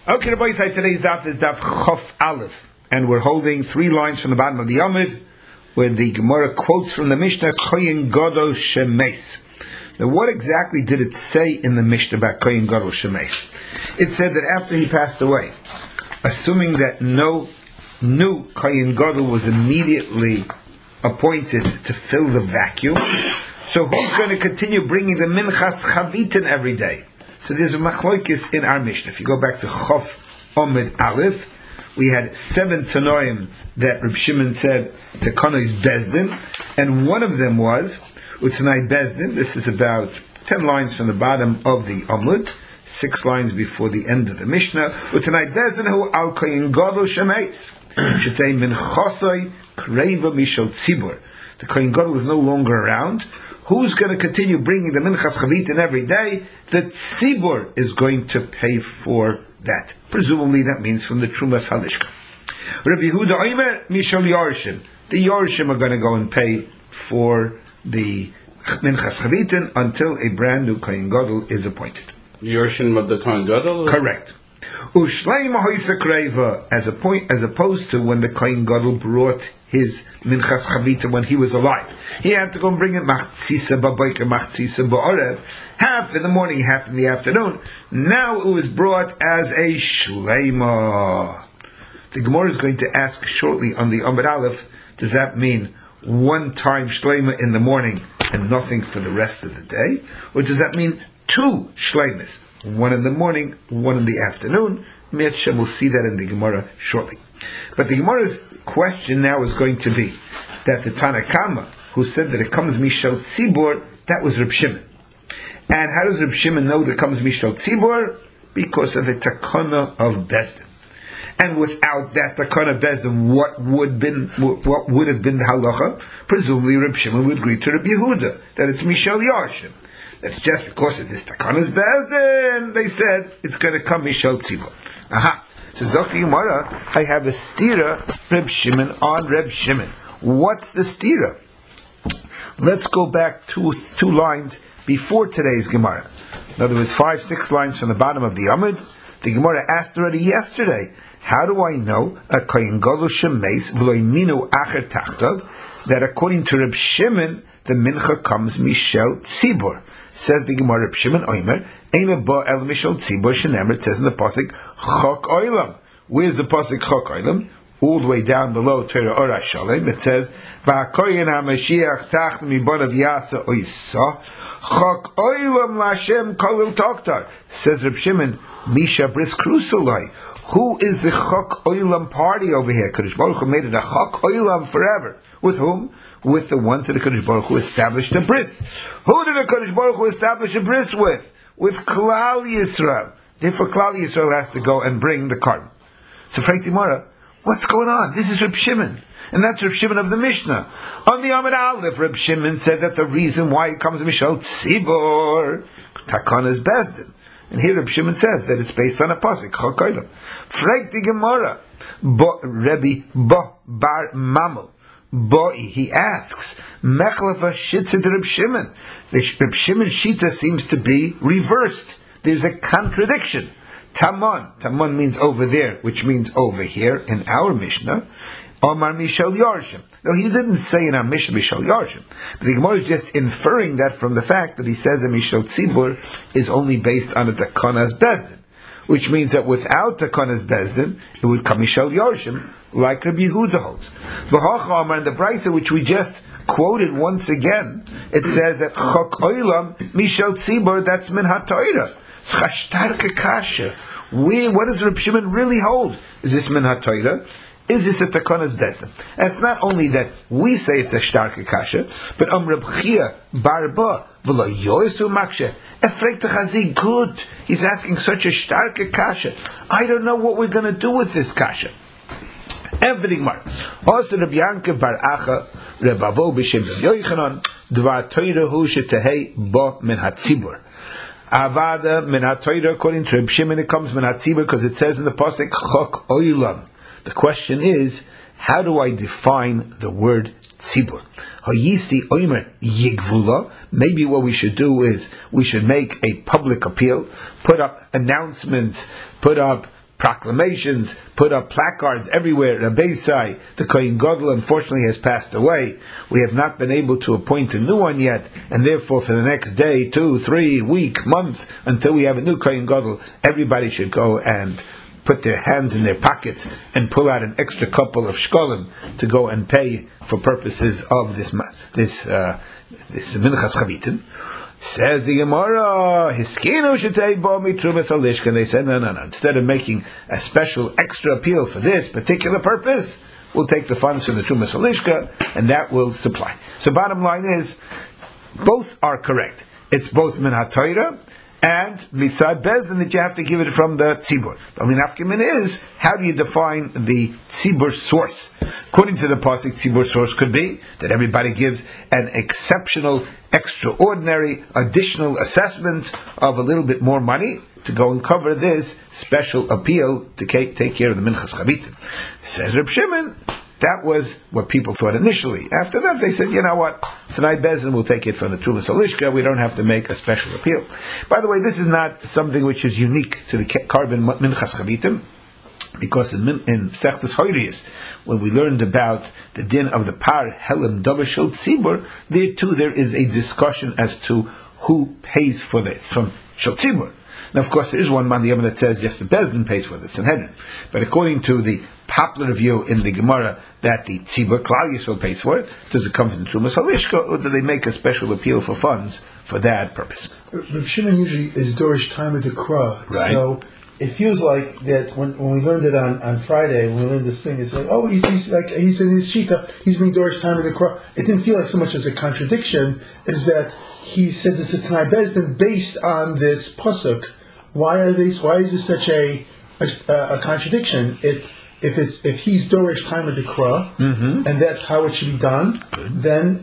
Okay, Rabbi Yisai, today's daf is daf Chof Aleph, and we're holding 3 lines from the bottom of the Amud, where the Gemara quotes from the Mishnah, Kohen Gadol Shemes. Now, what exactly did it say in the Mishnah about Kohen Gadol Shemes? It said that after he passed away, assuming that no new Kohen Gadol was immediately appointed to fill the vacuum, so who's going to continue bringing the Minchas Chavitin every day? So there's a machlokes in our Mishnah. If you go back to Chof Omid Aleph, we had 7 Tanoim that Reb Shimon said Tekanois Bezdin, and one of them was Utanai Bezdin. This is about 10 lines from the bottom of the Amud, 6 lines before the end of the Mishnah. Utanai Bezdin hu al Kohen Gadol Shemeis Shetei Min Chosoi Kreiva Mishal Tzibur. The Kohen Gadol is no longer around. Who's going to continue bringing the Minchas Chavitin every day? The Tzibur is going to pay for that. Presumably that means from the Trumas Halishka. Rabbi Yehuda Omer, Mishal Yorshim. The Yorshim are going to go and pay for the Minchas Chavitin until a brand new Kohen Gadol is appointed. Yorshim of the Kohen Gadol? Correct. Ushleima hoisa kreiva, as opposed to when the Kohen Gadol brought his Minchas Chavita when he was alive. He had to go and bring it machtzisa ba'boker, machtzisa ba'orev, half in the morning, half in the afternoon. Now it was brought as a shleima. The Gemara is going to ask shortly on the Amud Aleph, does that mean one time shleima in the morning and nothing for the rest of the day? Or does that mean 2 shleimas? One in the morning, one in the afternoon. We'll see that in the Gemara shortly. But the Gemara's question now is going to be that the Tanakama, who said that it comes Mishal Tzibur, that was Reb Shimon. And how does Reb Shimon know that it comes Mishal Tzibur? Because of a takana of Bezdin. And without that takana of Bezdin, what would have been the halacha? Presumably Reb Shimon would agree to Reb Yehuda that it's Mishal Yarshim. That's just because of this takana's bezdin. They said it's going to come Mishal Tzibur. Aha. So Zokti Gemara, I have a stira Reb Shimon on Reb Shimon. What's the stira? Let's go back 2 lines before today's Gemara. In other words, 5-6 lines from the bottom of the Amud. The Gemara asked already yesterday, how do I know a Kohen Gadol Shemeis v'lo minu acher tachtav, that according to Reb Shimon the mincha comes Mishal Tzibur? Says the Gemara, Reb Shimon Omer, Eina ba el Mishal Tzibur shenemer. It says in the pasuk Chok Olam. Where's the pasuk Chok Olam? All the way down below Torah Ora Shalem. It says Va'koyin HaMashiach tach mibonav yasa oisa Chok Olam Lashem Kolil Toktar. Says Reb Shimon, Misha Bris Krusulai. Who is the Chok Olam party over here? Kadosh Baruch Hu made it a Chok Olam forever. With whom? With the ones that the Kadosh Baruch Hu established a bris. Who did the Kadosh Baruch Hu establish a bris with? With Klal Yisrael. Therefore Klal Yisrael has to go and bring the carbon. So Frank Timara, what's going on? This is Reb Shimon. And that's Reb Shimon of the Mishnah. On the Amud Aleph, Reb Shimon said that the reason why it comes Mishal Tzibur, Takana is Bezdin. And here Reb Shimon says that it's based on a pasuk, Chok Olam. Frank the Gemara, Rebbe Bar Mamel. He asks, Mechlava Shitza to Reb Shimon. The Reb Shimon Shita seems to be reversed. There's a contradiction. Taman means over there, which means over here in our Mishnah. Omar Mishal Yarshim. No, he didn't say in our Mishnah Mishal Yarshim. But the Gemara is just inferring that from the fact that he says that Mishal Tzibur is only based on a Takanas Bezdin. Which means that without Takanas Bezdin, it would come Mishal Yarshim, like Rabbi Yehuda holds. V'hacham, and the Brisa which we just quoted once again, it says that Chok Olam Mishal Tzibur, that's Min HaTorah. Chashtarke Kasha. What does Reb Shimon really hold? Is this Min HaTorah? Is this a Takanas Bezdin? And it's not only that we say it's a Shtarke Kasha, but Reb Chia Barba V'lo Yoisu Makshe Efrek Techazi, good. He's asking such a Shtarke Kasha. I don't know what we're going to do with this Kasha. Everything marks. Also, Rabbi Yankiv Bar Acha, Reb Avo b'Shem Reb Yochanan, Dvar Torah hu shetehei bo min hatzibur. Avada min haTorah, according to Reb Shimon, it comes min hatzibur because it says in the pasuk Chok Olam. The question is, how do I define the word tzibur? Hayisi oimer yigvula. Maybe what we should do is we should make a public appeal, put up announcements, put up proclamations, put up placards everywhere. Rabbi Sai, the Kohen Gadol, unfortunately has passed away. We have not been able to appoint a new one yet, and therefore for the next day, 2, 3, week, month, until we have a new Kohen Gadol, everybody should go and put their hands in their pockets and pull out an extra couple of shkolim to go and pay for purposes of this Minchas Chavitin. Says the Gemara, Hiskinu shetei bo mitrumas alishka. They said, no. Instead of making a special extra appeal for this particular purpose, we'll take the funds from the trumas alishka, and that will supply. So bottom line is, both are correct. It's both min haTorah and mitzad bezdin that you have to give it from the tzibur. The only nafkamin is, how do you define the tzibur source? According to the pasuk, tzibur source could be that everybody gives an exceptional, extraordinary, additional assessment of a little bit more money to go and cover this special appeal to take care of the Minchas Chavitin. Says Reb Shimon, that was what people thought initially. After that, they said, you know what? Tonight, Bezdin will take it from the Trumas Alishka. We don't have to make a special appeal. By the way, this is not something which is unique to the carbon Minchas Chavitim, because in Sechtes Hoirius, when we learned about the din of the Par Helam Davashel Tzibur, there too there is a discussion as to who pays for this from Shel Tzibur. Now, of course, there is one man that says yes, the Bezdin pays for the Sanhedrin. But according to the popular view in the Gemara that the Tzibur Klal Yisrael pays for it, does it come from the Trumas Halishka, or do they make a special appeal for funds for that purpose? Reb Shimon usually is Dorish time of the Kra, right? So it feels like that when we learned it on Friday, when we learned this thing, it's like, oh, he's in his Shita, he's being Dorish time of the Kra. It didn't feel like so much as a contradiction, is that he said it's a Tanai Bezdin based on this pasuk. Why is this such a contradiction? If he's Dorish time of the Kra, and that's how it should be done, then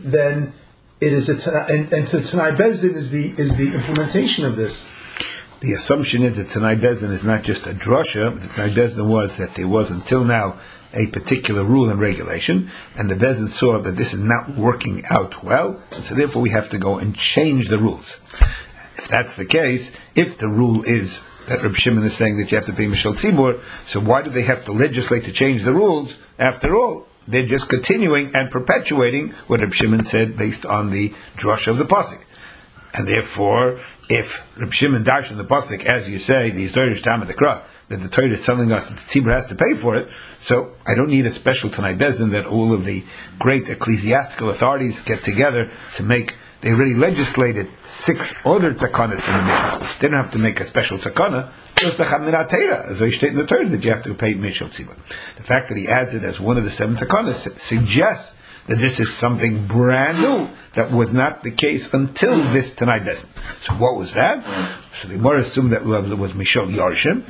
it is and to Tanai Bezdin is the implementation of this. The assumption is that Tanai Bezdin is not just a drasha. The Tanai Bezdin was that there was until now a particular rule and regulation, and the Bezdin saw that this is not working out well, and so therefore we have to go and change the rules. If that's the case, if the rule is that Reb Shimon is saying that you have to pay Mishal Tzibur, so why do they have to legislate to change the rules? After all, they're just continuing and perpetuating what Reb Shimon said based on the drush of the pasuk. And therefore, if Reb Shimon darshan in the pasuk, as you say, the Yisraelish Tam of the Kra, that the Torah is telling us that the Tzibur has to pay for it, so I don't need a special Tanai Bezdin that all of the great ecclesiastical authorities get together to make. They already legislated 6 other takanas in the Mishnah. They don't have to make a special takana. Just the Chaminat Torah, as I state in the Torah, that you have to pay Mishal Tzibur. The fact that he adds it as one of the 7 takanas suggests that this is something brand new that was not the case until this Tanai Bezdin. So what was that? So the Gemara assumed that it was Mishal Yarshim.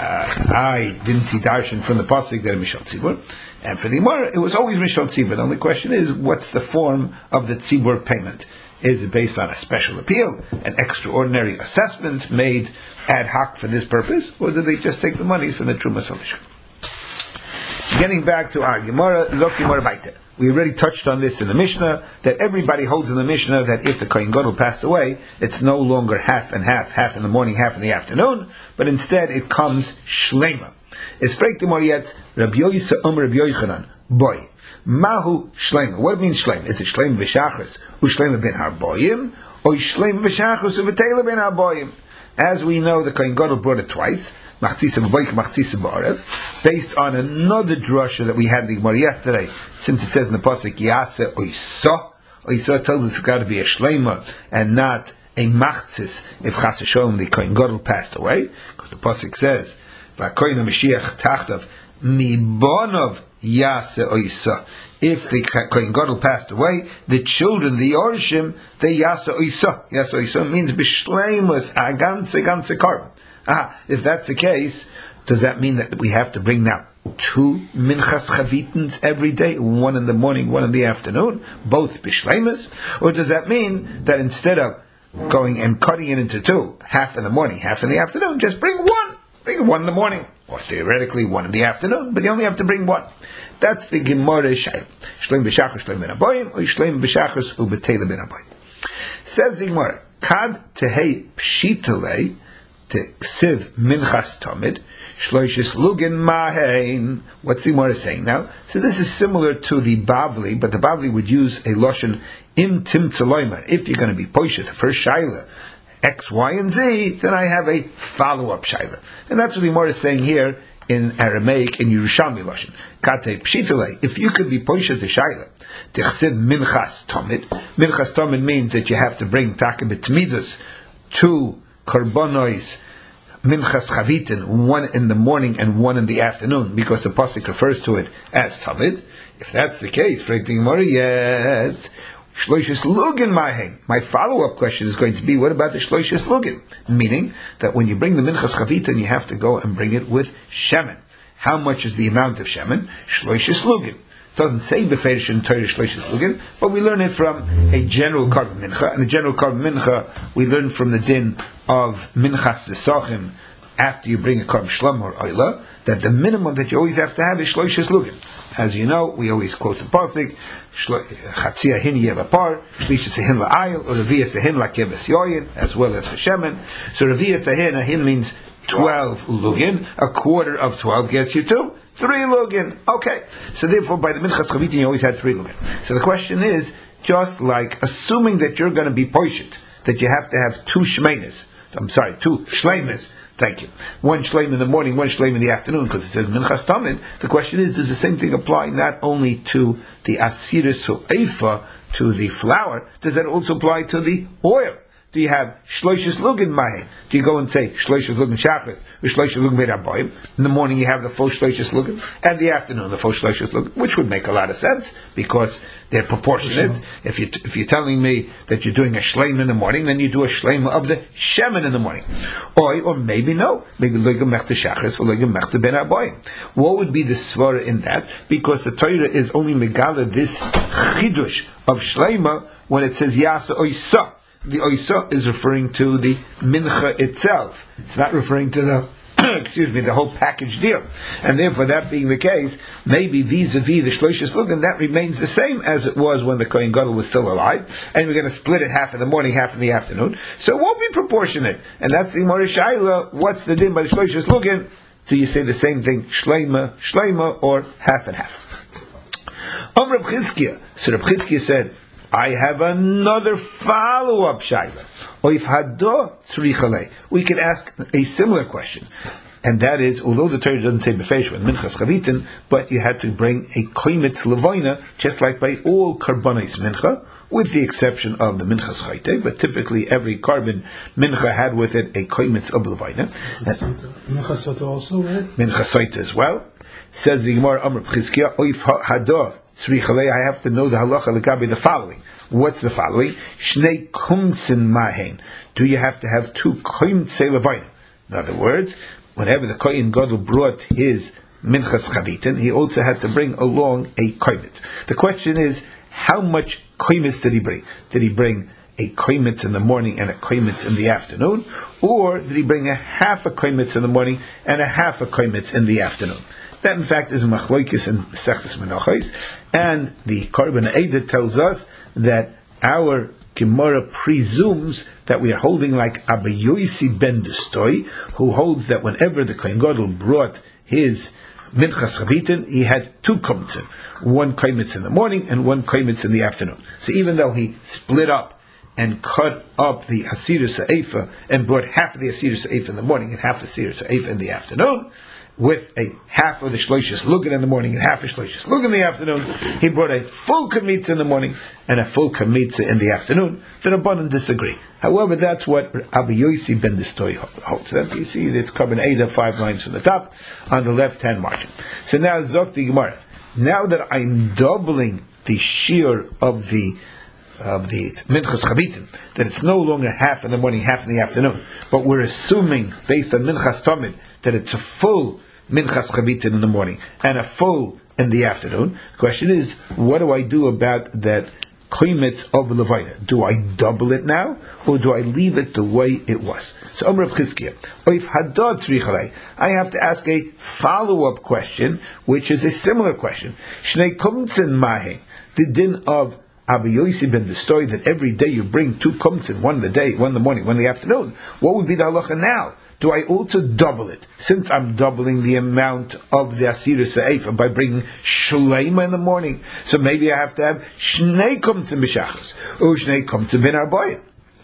I didn't see darshan from the pasuk that Mishal Tzibur. And for the Gemara, it was always Mishal Tzibur. The only question is, what's the form of the Tzibur payment? Is it based on a special appeal, an extraordinary assessment made ad hoc for this purpose, or do they just take the monies from the Trumas Halishka? Getting back to our Gemara, Lok Gemara Baita. We already touched on this in the Mishnah, that everybody holds in the Mishnah that if the Kohen Gadol passed away, it's no longer half and half in the morning, half in the afternoon, but instead it comes Shlema. Es fragt the Gemara Rabbi Yoisa Rabbi Yochanan, boy. Mahu Shleima. What means Shleima? Is it Shleima b'shachris u'Shleima ben harboyim, or Shleima b'shachris u'Betela ben harboyim? As we know, the Kohen Gadol brought it twice, Machzisa b'boyk, Machzisa b'arev, based on another drasha that we had in the Gemara yesterday, since it says in the pasuk Yaseh Oisa. Oisa tells us it's got to be a Shleima and not a Machzis if Chas v'sholom the Kohen Gadol passed away, because the pasuk says V'Kohen HaMashiach tachtav mibonov Yaseh Oisa. If the Kohen Gadol passed away, the children, the Orshim, they Yaseh Oisa. Yaseh Oisa means b'shleimus a ganze carbon. If that's the case, does that mean that we have to bring now 2 Minchas Chavitins every day, one in the morning, one in the afternoon, both b'shleimus? Or does that mean that instead of going and cutting it into 2, half in the morning, half in the afternoon, just bring 1? Bring 1 in the morning, or theoretically 1 in the afternoon, but you only have to bring 1. That's the Gemara Shayim. Shleim b'shachos shleim ben aboyim, or shleim b'shachos u'betela ben aboyim. Says the Gemara, Kad tehei pshitale the ksiv minchas tamid, shloishis lugin mahein. What's the Gemara saying now? So this is similar to the Bavli, but the Bavli would use a lashon im timtzaloimer. If you're going to be poisha, the first shaila, X, Y, and Z, then I have a follow-up shaila. And that's what the Gemara is saying here in Aramaic, in Yerushalmi lashon. Kate pshitale, if you could be poisha to shaila, tichsiv minchas tamid. Minchas tamid means that you have to bring takabit tmidus, 2 karbonois minchas chavitin, 1 in the morning and 1 in the afternoon, because the pasuk refers to it as tamid. If that's the case, shloishis lugin maheng. My follow-up question is going to be, what about the shloishis lugin? Meaning that when you bring the minchas chavitin, you have to go and bring it with shemen. How much is the amount of shemen? Shloishis lugin. Doesn't say beferish in Torah shloishis lugin, but we learn it from a general karban mincha, and the general karban mincha we learn from the din of minchas desachim after you bring a karban shlam or oila, that the minimum that you always have to have is shloishis lugin. As you know, we always quote the pasuk, chatzia hin yevapar, shlishis hin la'ayil, or revi'as hin la'keves yoyin, as well as for shemen. So revi'as a hin means 12 lugin, a quarter of 12 gets you to 3 lugin. Okay. So therefore, by the minchas chavitin, you always had 3 lugin. So the question is, just like assuming that you're going to be poishit, that you have to have 2 shleimes. Thank you. 1 shleim in the morning, 1 shleim in the afternoon, because it says minchas tamid. The question is, does the same thing apply not only to the asiris or eifa, to the flour, does that also apply to the oil? Do you have shloishis lugin mahen? Do you go and say shloishis lugin shachris or shloishis lugin meiraboyim? In the morning you have the full shloishis lugin, and the afternoon the full shloishis lugin, which would make a lot of sense because they're proportionate. If you're telling me that you're doing a shleim in the morning, then you do a shleim of the shemen in the morning, or maybe no, maybe lugin mechta shachris or lugin mechta ben aboyim. What would be the svara in that? Because the Torah is only megala this chidush of shleima when it says yasa oisa. The oisa is referring to the mincha itself. It's not referring to the the whole package deal. And therefore, that being the case, maybe vis-a-vis the shloishis lugin, that remains the same as it was when the Kohen Gadol was still alive, and we're going to split it half in the morning, half in the afternoon. So it won't be proportionate. And that's the Gemara Shaila. What's the din by the shloishis lugin? Do you say the same thing, shleima, or half and half? Reb Chizkiah. So Reb Chizkiah said, I have another follow-up shaila. We can ask a similar question, and that is, although the Torah doesn't say befeish when minchas chavitin, but you had to bring a koimitz levoina, just like by all karbonis mincha, with the exception of the minchas chayte, but typically every carbon mincha had with it a koimitz of levoina. Minchas sota also, right? Minchas sota as well. Says the Gemara, Amr Chizkiah, oif hado. I have to know the halacha legabe the following. What's the following? Shnei kumtsin mahen. Do you have to have 2 kumtse levayin? In other words, whenever the Kohen Gadol brought his minchas chavitin, he also had to bring along a koimitz. The question is, how much koimitz did he bring? Did he bring a koimitz in the morning and a koimitz in the afternoon? Or did he bring a half a koimitz in the morning and a half a koimitz in the afternoon? That, in fact, is a machlokes in Masechtas Menachos, and the Korban Eidah tells us that our Gemara presumes that we are holding like Abba Yosi ben Destoy, who holds that whenever the Kohen Gadol brought his minchas chavitin, he had 2 komitzim, 1 komitz in the morning and 1 komitz in the afternoon. So even though he split up and cut up the Asirus Ha'efa and brought half of the Asirus Ha'efa in the morning and half the Asirus Ha'efa in the afternoon, with a half of the shloishis lugin in the morning and half of shloishis lugin in the afternoon, he brought a full kamitza in the morning and a full kamitza in the afternoon. The Rabbanan disagree. However, that's what Abba Yosi ben Destoy holds. You see, it's Korban Eidah, 5 lines from the top, on the left-hand margin. So now, Zok the Gemara. Now that I'm doubling the shear of the minchas chavitin, that it's no longer half in the morning, half in the afternoon, but we're assuming, based on minchas tamid, that it's a full minchas chavitin in the morning and a full in the afternoon. The question is, what do I do about that koimitz of levayna? Do I double it now, or do I leave it the way it was? So Amr Chizkiah, oif hadad tzrichalei, I have to ask a follow-up question, which is a similar question. Shnei kumtzin mahe, the din of Abba Yosi ben Destoy, that every day you bring 2 kumtzin, one in the day, one in the morning, one in the afternoon. What would be the halacha now? do I also double it? Since I'm doubling the amount of the Asira Se'efa by bringing Shleima in the morning, so maybe I have to have Shnei Kumtzin B'Shachris, or Shnei Kumtzin Ben Arbayim.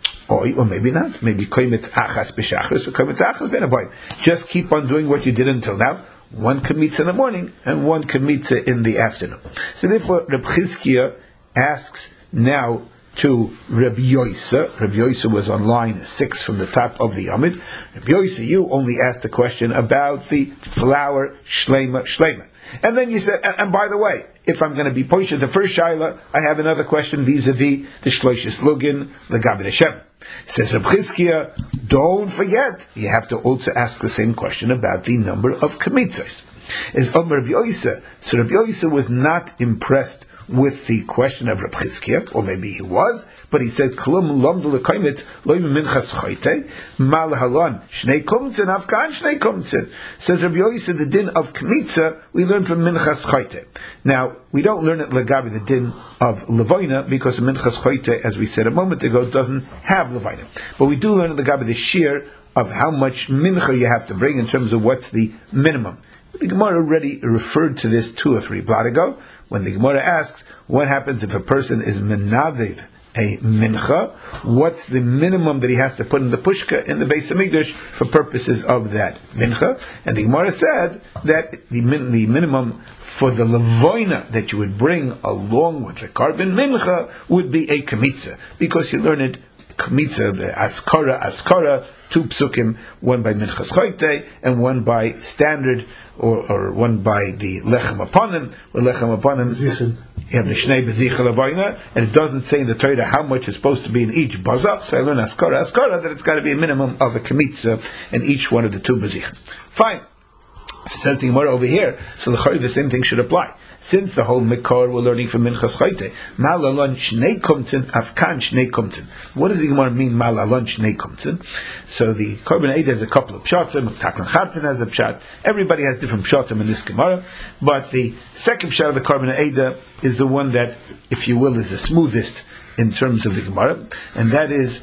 Or maybe not. Maybe Koimitz Achas B'Shachris, or Koimitz Achas Ben Arbayim. Just keep on doing what you did until now. One Kemitza in the morning, and one Kemitza in the afternoon. So therefore, Reb Chizkiya asks now to Rabbi Yoisa. Rabbi Yoisa was on line 6 from the top of the Amid. Rabbi Yoisa, you only asked a question about the flour shleima. And then you said, and by the way, if I'm going to be poisha the first shaila, I have another question vis-a-vis the shloishis lugin, the Gabi Hashem. Says Rabbi Chizkiya, don't forget, you have to also ask the same question about the number of kamitzos. Is Rabbi Yoisa. So Rabbi Yoisa was not impressed with the question of Reb Chizkiya, or maybe he was, but he said, "Klum lomdu lekaymet loy minchas chayte mal halon shnei kumtzin afkan shnei kumtzin." Says Rabbi Yosi, the din of kmitza we learn from minchas chayte. Now we don't learn it legabi the din of levoina because minchas chayte, as we said a moment ago, doesn't have levoina, but we do learn it legabi the shear of how much mincha you have to bring in terms of what's the minimum. The Gemara already referred to this 2 or 3 blot ago, when the Gemara asks, what happens if a person is menaviv a mincha? What's the minimum that he has to put in the pushka in the Beis Hamikdash for purposes of that mincha? And the Gemara said that the minimum for the levoina that you would bring along with the carbon mincha would be a kamitza, because you learn it kamitza, the askara, 2 psukim, one by minchas chayte and one by standard, or one by the lechem aponim, or lechem aponim. You have the shnei bezichel avoina, and it doesn't say in the Torah how much is supposed to be in each baza. So I learn askara that it's got to be a minimum of a kamitza in each one of the 2 bezichel. Fine. Says the Gemara over here, so the same thing should apply. Since the whole Mikor we're learning from Minchas Chayte, Malalon Shnei Kumtin, Afkan Shnei Kumtin. What does the Gemara mean, Malalon Shnei Kumtin? So the Korban Eid has a couple of pshatim, Taklan Chatin has a pshat, everybody has different pshatim in this Gemara, but the second pshat of the Korban Eid is the one that, if you will, is the smoothest in terms of the Gemara, and that is,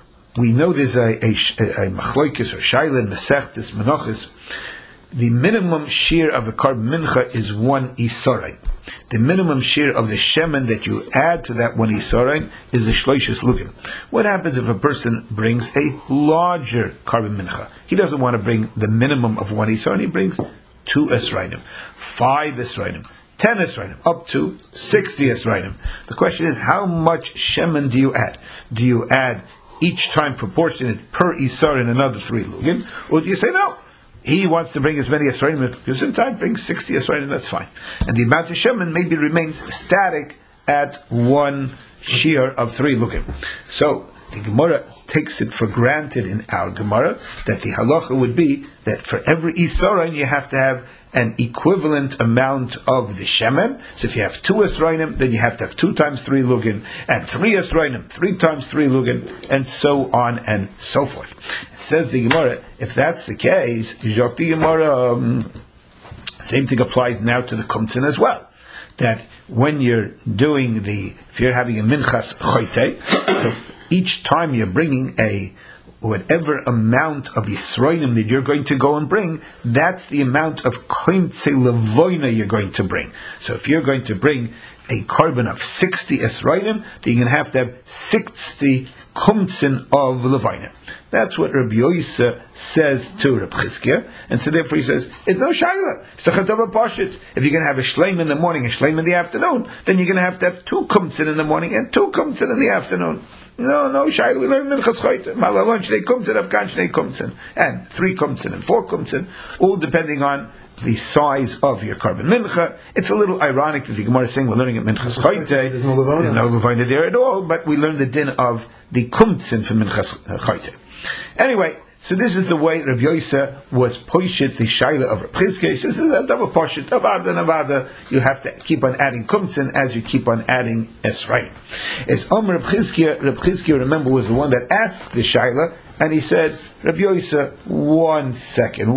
we know there's a machloikis or shaila, mesechtis, menachis. The minimum shear of the karb mincha is 1 isaray. The minimum shear of the shemen that you add to that 1 isaray is the shloishis lugim. What happens if a person brings a larger karb mincha? He doesn't want to bring the minimum of 1 isaray, he brings 2 esrainim, 5 esrainim, 10 esrainim, up to 60 esrainim. The question is, how much shemen do you add? Do you add each time proportionate per isar in another 3 lugim, or do you say no? He wants to bring as many Esrainim, because in time brings 60 Esrainim, that's fine. And the amount of Shemin maybe remains static at 1 shear of 3 lugim. So the Gemara takes it for granted in our Gemara that the halacha would be that for every Isaran you have to have an equivalent amount of the shemen. So if you have 2 esrainim, then you have to have 2 times 3 lugin, and 3 esrainim, 3 times 3 lugin, and so on and so forth. It says the Gemara, if that's the case, the Gemara, same thing applies now to the kumtzin as well. That when you're doing if you're having a minchas choyte, so each time you're bringing whatever amount of Yisroinim that you're going to go and bring, that's the amount of koimtze levoina you're going to bring. So if you're going to bring a carbon of 60 Yisroinim, then you're going to have 60 kumtzin of levoina. That's what Rabbi Yoisa says to Rabbi Chizkiya, and so therefore he says, it's no shaila, it's a chadava pashit. If you're going to have a shleim in the morning and a shleim in the afternoon, then you're going to have 2 kumtzin in the morning and 2 kumtzin in the afternoon. No, Shaila, we learn Minchas Chayte. Malalon Shnei Kumtzin, Afkan Shnei Kumtzin. And 3 Kumtzin and 4 Kumtzin, all depending on the size of your carbon mincha. It's a little ironic that the Gemara is saying we're learning at Minchas Chayte. There's no Levina there at all, but we learn the din of the Kumtzin for Minchas Chayte. Anyway, so this is the way Rabbi Yoisa was poishit the shaila of Rabbi Chizkiya. He says, this is a double poshit, avada. You have to keep on adding kumtzin as you keep on adding esrayim. It's Rabbi Chizkiya, remember, was the one that asked the shaila, And he said, Rabbi Yosef, 1 second.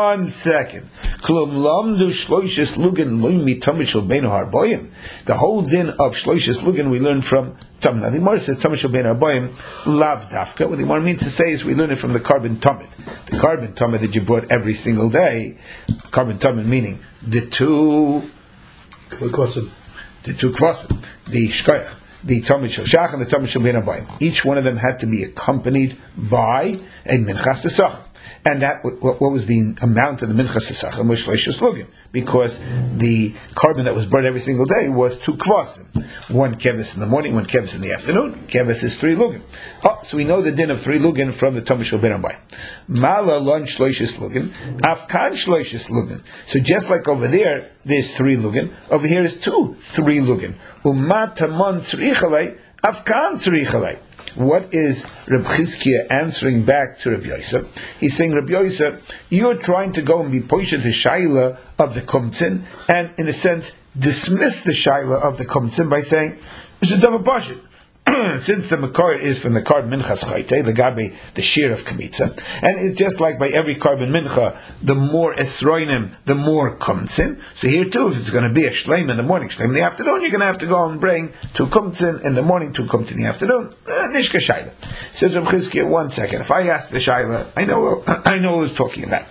Klum lamdu shloishes lugan loimi tamid shel beinu harboyim. The whole din of shloishes lugan we learn from Tamid. Now the Gemara says tamid shel beinu harboyim lav dafka. What the Gemara means to say is we learn it from the carbon tamid. The carbon tamid that you brought every single day. Carbon tamid meaning the two kvasim, the shkoyach, the Tamid Shel Shach and the Tamid Shel Ben Abayim. Each one of them had to be accompanied by a Minchas Tesach. And that, what was the amount of the Minchas Tesach? Was Shloishes Lugin. Because the carbon that was burned every single day was 2 kvasim. 1 kevis in the morning, 1 kevis in the afternoon. Kevis is 3 lugin. So we know the din of 3 lugin from the Tamid Shel Ben Abayim. Mala lon Shloishes Lugin, Afkan Shloishes Lugin. So just like over there's 3 lugin, over here is 3 lugin. Umatamon tzrichalei, afkan tzrichalei. What is Reb Chizkiah answering back to Reb Yosef? He's saying, Reb Yosef, you're trying to go and be poished the shaila of the kumtzin, and in a sense dismiss the shaila of the kumtzin by saying it's a double bashit. Since the makor is from the carbon minchas chayte, the gabi, the shear of kamitza, and it's just like by every carbon mincha, the more esroinim, the more kumtzin. So here too, if it's going to be a shleim in the morning, shleim in the afternoon, you're going to have to go and bring 2 kumtzin in the morning, 2 kumtzin in the afternoon. Nishka shaila. So Reb Chizkiah, 1 second. If I ask the shaila, I know what I was talking about.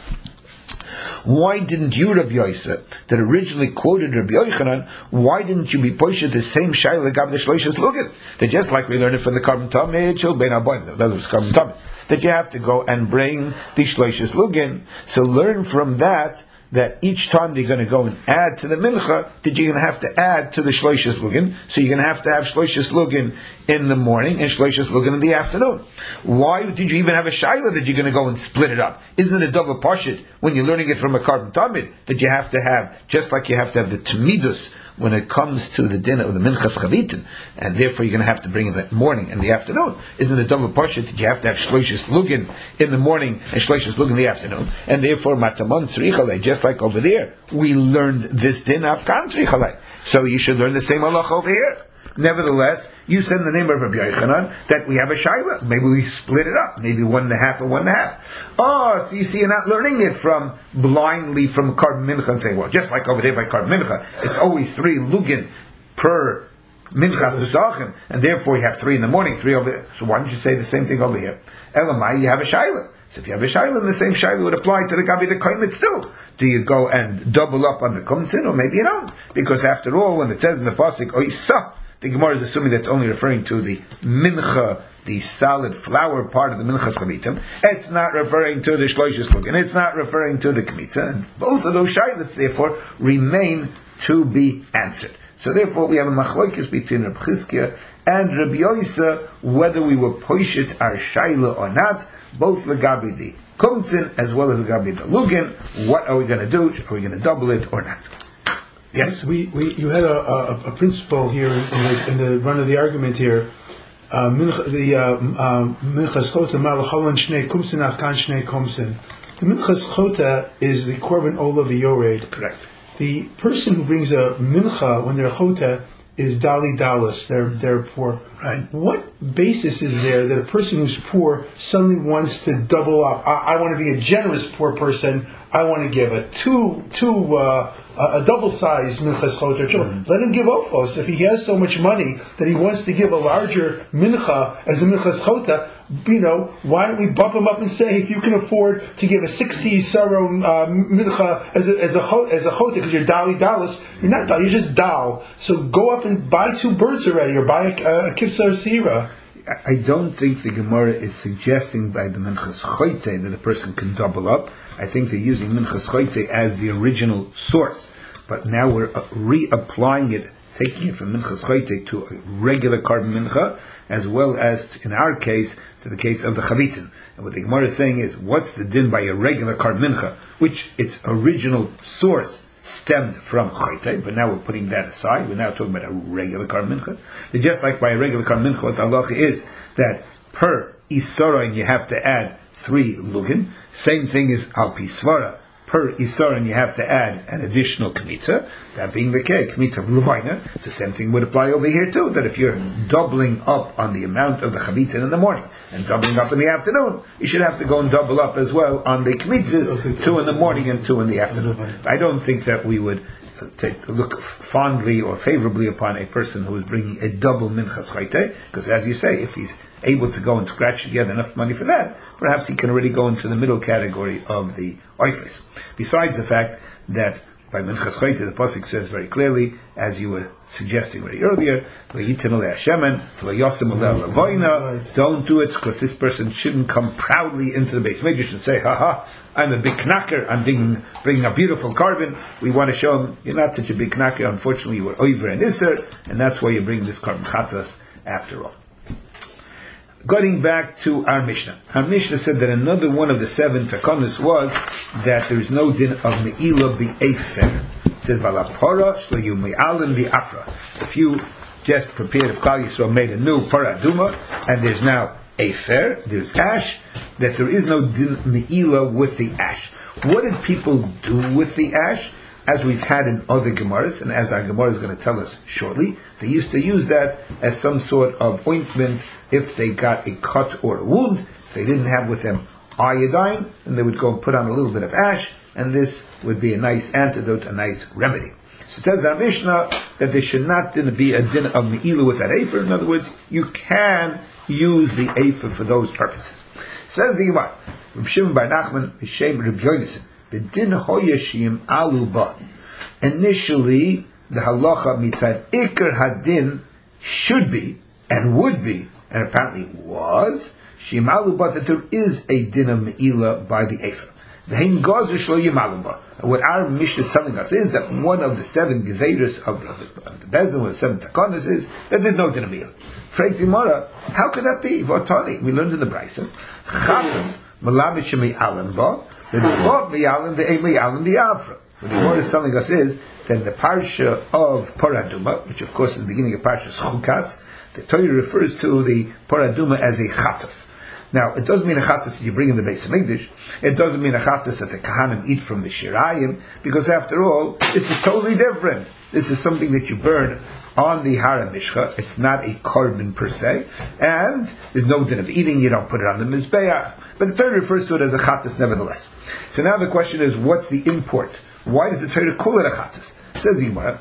Why didn't you, Rabbi Yosef, that originally quoted Rabbi Yochanan, why didn't you be poshed the same shayla gab the shloishes lugin? That just like we learned it from the carbon tamid, shel bein abayim, that was carbon tamid, that you have to go and bring the shloishes lugin. So learn from that each time they're going to go and add to the mincha, that you're going to have to add to the shloishes lugin. So you're going to have shloishes lugin in the morning and shloishes lugin in the afternoon. Why did you even have a shayla that you're going to go and split it up? Isn't it a double pashit when you're learning it from a carbon tamid that you have to have, just like you have to have the tamidus when it comes to the dinner of the minchas chavitin, and therefore you're going to have to bring it in the morning and the afternoon? Isn't it double pashit that you have to have shloishes lugin in the morning and shloishes lugin in the afternoon? And therefore matamon tzrichalei, just like over there, we learned this din afkan tzrichalei. So you should learn the same halach over here. Nevertheless, you said in the name of Rabbi Yochanan that we have a shayla. Maybe we split it up. Maybe 1.5 and 1.5. Oh, so you see, you're not learning it from blindly from carbon mincha and saying, well, just like over there by carbon mincha, it's always 3 lugin per minchas v'sachim, and therefore you have 3 in the morning, 3 over there. So why don't you say the same thing over here? Elamai, you have a shayla. So if you have a shayla, then the same shayla would apply to the gabi the kaimitz too. Do you go and double up on the kumtzin, or maybe you don't? Because after all, when it says in the pasuk, oisa, the Gemara is assuming that's only referring to the mincha, the solid flour part of the minchas chavitim. It's not referring to the shloishes lugin. It's not referring to the kmitza. And both of those shaylas, therefore, remain to be answered. So therefore, we have a machlokes between Reb Chizkiah and Rabbi Yosef whether we were poishit our shayla or not, both legabi the kumtzin as well as legabi the lugin. What are we going to do? Are we going to double it or not? Yes, you had a principle here in the run of the argument here. Minchas chota malachalan shnei kumsin afkan shnei kumsin. The minchas chota is the korban ola v'yored. Correct. The person who brings a mincha when they're chota is dali dalis. They're poor. Right. What basis is there that a person who's poor suddenly wants to double up? I want to be a generous poor person. I want to give a double-sized minchas chota. Let him give ofos. If he has so much money that he wants to give a larger mincha as a minchas chota, why don't we bump him up and say, if you can afford to give a 60 saro mincha as a chota because you're dali dalis, you're not dal, you're just dal. So go up and buy 2 birds already, or buy a kifsar sira. I don't think the Gemara is suggesting by the minchas chote that a person can double up. I think they're using minchas chote as the original source, but now we're reapplying it, taking it from minchas chote to a regular carbon mincha, as well as, in our case, to the case of the chavitin. And what the Gemara is saying is, what's the din by a regular carbon mincha, which its original source stemmed from chayte, but now we're putting that aside. We're now talking about a regular carbon mincha. Just like by a regular carbon mincha, what the halacha is that per isaron you have to add 3 lugin. Same thing is al pi svara. per isar, and you have to add an additional kmitza. That being the case, kmitza of levina, the same thing would apply over here too. That if you're doubling up on the amount of the chavitin in the morning and doubling up in the afternoon, you should have to go and double up as well on the kmitzas, 2 in the morning and 2 in the afternoon. I don't think that we would look fondly or favorably upon a person who is bringing a double minchas chayte, because as you say, if he's able to go and scratch together enough money for that, perhaps he can already go into the middle category of the oifis. Besides the fact that by minchas chayte, the pasuk says very clearly, as you were suggesting already earlier, don't do it because this person shouldn't come proudly into the base midrash and say, "Ha, I'm a big knacker, I'm bringing a beautiful carbon." We want to show him, you're not such a big knacker, unfortunately you were over and isser, and that's why you bring this carbon chatas after all. Going back to our Mishnah. Our Mishnah said that another one of the 7 takonos was that there is no din of me'ilah bi'efer. It says, Valapora shleyu me'alim bi'afra. If you just prepared, if Klal Yisrael made a new para aduma, and there's now efer, there's ash, that there is no din me'ilah with the ash. What did people do with the ash? As we've had in other Gemaras, and as our Gemara is going to tell us shortly, they used to use that as some sort of ointment if they got a cut or a wound. If they didn't have with them iodine, then they would go and put on a little bit of ash, and this would be a nice antidote, a nice remedy. So it says in our Mishnah that there should not be a din of me'ilah with that afer. In other words, you can use the afer for those purposes. It says the Gemara, Reb Shimon bar Nachman, Mishem Reb Yonasan, the din hoyashim aluba. Initially, the halacha mitzad ikar hadin should be and would be, and apparently was, shim aluba, that there is a din of me'ilah by the efer. The hein gazer shlo yim aluba. What our Mishnah is telling us is that one of the 7 gezeiros of the bezin, one of the 7 takonos, is that there's no din of me'ilah. Freit Gemara, how could that be? V'atani, we learned in the Brisa, chatas malabit shemi alim the Gemara is telling us is that the parsha of Paraduma, which of course is the beginning of Parshas Chukas, the Torah refers to the Paraduma as a chatas. Now, it doesn't mean a chatas that you bring in the Beis Hamikdash. It doesn't mean a chatas that the Kahanim eat from the Shirayim, because after all, this is totally different. This is something that you burn on the Hara Mishcha. It's not a carbon per se, and there's no din of eating. You don't put it on the Mizbeach. But the Torah refers to it as a chatas nevertheless. So now the question is, what's the import? Why does the Torah call it a chatas? Says the Gemara,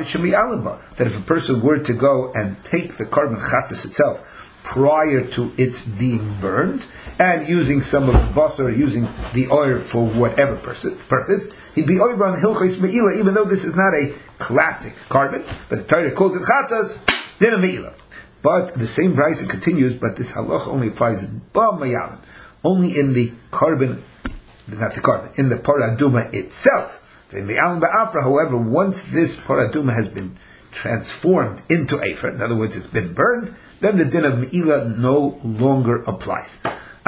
that if a person were to go and take the carbon chatas itself prior to its being burned, and using some of the basar, using the oil for whatever purpose, he'd be over on hilchos me'ilah, even though this is not a classic carbon, but the Torah calls it chatas, din of me'ilah. But the same brisa continues, but this halacha only applies b'mayalin, only in the carbon, not the carbon, in the paraduma itself. However, once this paraduma has been transformed into afer, in other words, it's been burned, then the din of me'ilah no longer applies.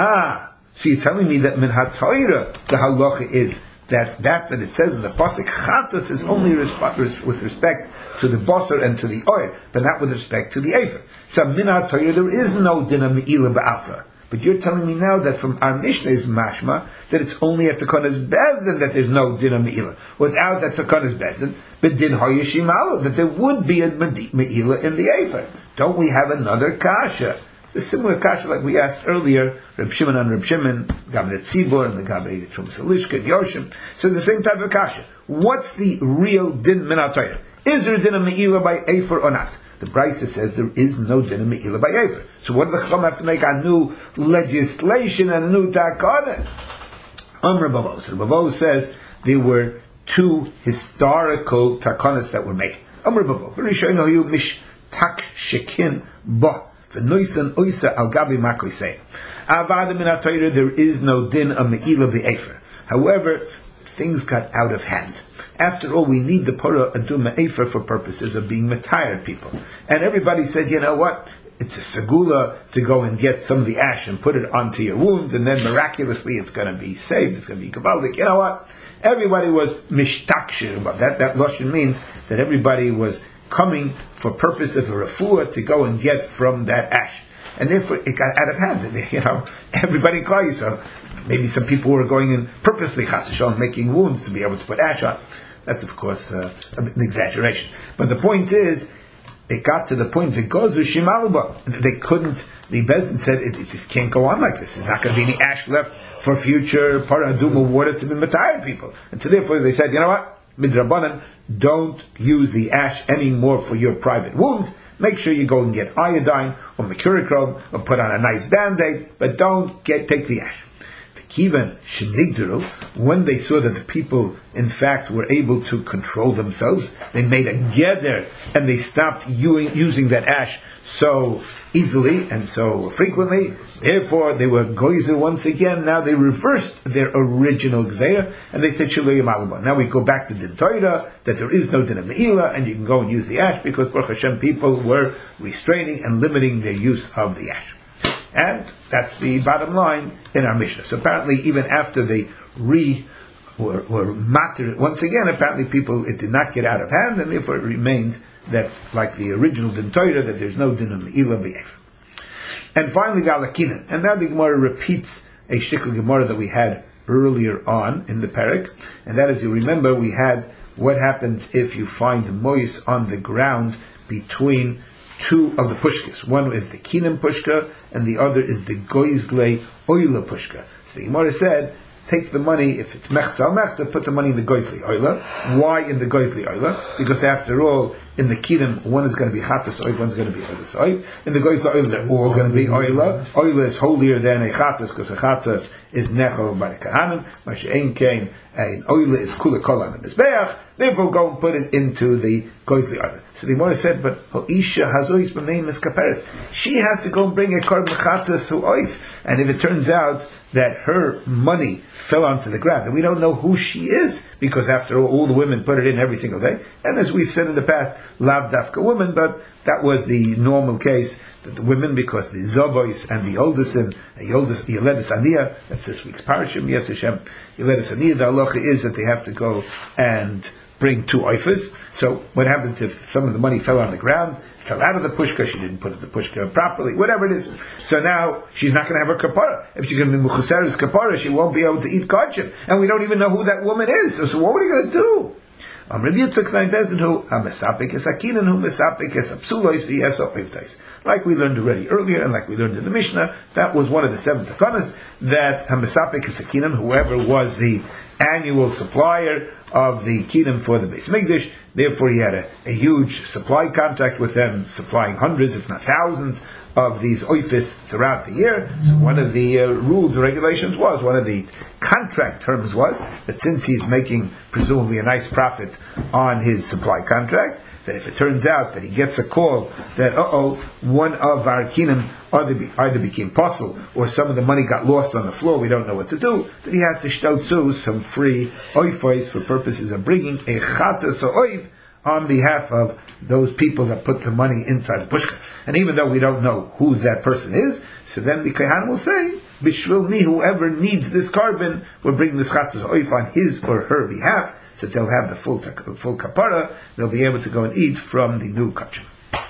So you're telling me that min ha-Torah, the halacha is that it says in the pasuk chatas is only with respect to the basar and to the oil, but not with respect to the afer. So min ha-Torah, there is no din of me'ilah ba'afra. But you're telling me now that from our Mishnah is mashma that it's only at Takanas Bezin that there's no din of me'ilah. Without that Takanas Bezin, but din hoyashim alu, that there would be a me'ilah in the afer. Don't we have another kasha? A similar kasha like we asked earlier, Reb Shimon and Reb Shimon, Gabe Tzibor and the Gabe Trumas Elishka, Yoshim. So the same type of kasha. What's the real din min ha-Torah? Is there a din of me'ilah by afer or not? The Brisa says there is no din of me'ilah by afer. So what do the Chacham have to make a new legislation and a new takana? Amr Bavo. So Bavo says there were 2 historical takanas that were made. Amr Bavo. V'rishoyno hu mish tak shekin ba v'noisan oisa al gabi makoisei. Avada min ha-Torah, there is no din of me'ilah by afer. However, things got out of hand. After all, we need the Parah Aduma Efer for purposes of being metired people. And everybody said, you know what? It's a segula to go and get some of the ash and put it onto your wound, and then miraculously it's going to be saved, it's going to be kabbalic. You know what? Everybody was mishtakshir. That Lashon means that everybody was coming for purpose of a refuah to go and get from that ash. and therefore it got out of hand. You know, everybody in Klal Yisrael, maybe some people were going in purposely chas v'shalom, making wounds to be able to put ash on. That's of course an exaggeration. But the point is, it got to the point that goes with shimaluba. They couldn't. The Bezdin said it just can't go on like this. There's not going to be any ash left for future paraduma water to be retired people. And so therefore they said, you know what, midrabanan, don't use the ash anymore for your private wounds. Make sure you go and get iodine or mercurochrome or put on a nice band-aid, but don't take the ash. When they saw that the people, in fact, were able to control themselves, they made a geder and they stopped using that ash so easily and so frequently. Therefore, they were goyzer once again. Now they reversed their original gzeira and they said Shiloh Yamalubah. Now we go back to Din Torah, that there is no Din Me'ila and you can go and use the ash because Baruch Hashem people were restraining and limiting their use of the ash. And that's the bottom line in our Mishnah. So apparently, even after they were matter once again, apparently it did not get out of hand, and therefore it remained that, like the original Din Torah, that there's no Din Me'ila B'Efer. And finally, Galakinan. And now the Gemara repeats a shikl Gemara that we had earlier on in the parak, and that is, you remember, we had what happens if you find mois on the ground between two of the pushkas. One is the kinam pushka, and the other is the goizle oila pushka. So the Gemara said, take the money, if it's mechzal, put the money in the goizle oila. Why in the goizle oila? Because after all, in the kinam, one is going to be chatas oil, one is going to be oilas oil. In the goizle oila, they're all going to be oila. Oila is holier than a chatas, because a chatas is nechol by the kahanim. Mashe'en kain, an oila is kula kol on the mizbeach. Therefore, go and put it into the goizle oila. So the Gemara said, but Isha hazois b'meim eskaperes. She has to go and bring a korban chatas to oif. And if it turns out that her money fell onto the ground, and we don't know who she is, because after all the women put it in every single day. And as we've said in the past, lav dafka women, but that was the normal case, that the women, because the Zobois and the oldest Yeledis Aniyah, that's this week's parashim, Yetz Hashem, Yeledis Aniyah, the halacha is that they have to go and bring two oifas. So what happens if some of the money fell on the ground, fell out of the pushka, she didn't put it in the pushka properly, whatever it is. So now she's not going to have her kapara. If she's going to be muchaseres kapara, she won't be able to eat kachim. And we don't even know who that woman is. So what are we going to do? Like we learned already earlier, and like we learned in the Mishnah, that was one of the 7 takanas, that Hamasapik Esakinan, whoever was the annual supplier of the kinam for the Beis Mikdash, therefore he had a huge supply contract with them, supplying hundreds, if not thousands, of these oifis throughout the year. So one of the rules and regulations was, one of the contract terms was, that since he's making presumably a nice profit on his supply contract, that if it turns out that he gets a call that one of our kinam either became puzzle or some of the money got lost on the floor, we don't know what to do, that he has to shtelzu some free oifos for purposes of bringing a chatas oif on behalf of those people that put the money inside the pushka. And even though we don't know who that person is, so then the Kohen will say, Bishvil me, whoever needs this carbon will bring this chatas oif on his or her behalf, so they'll have the full kapara, they'll be able to go and eat from the new kachim.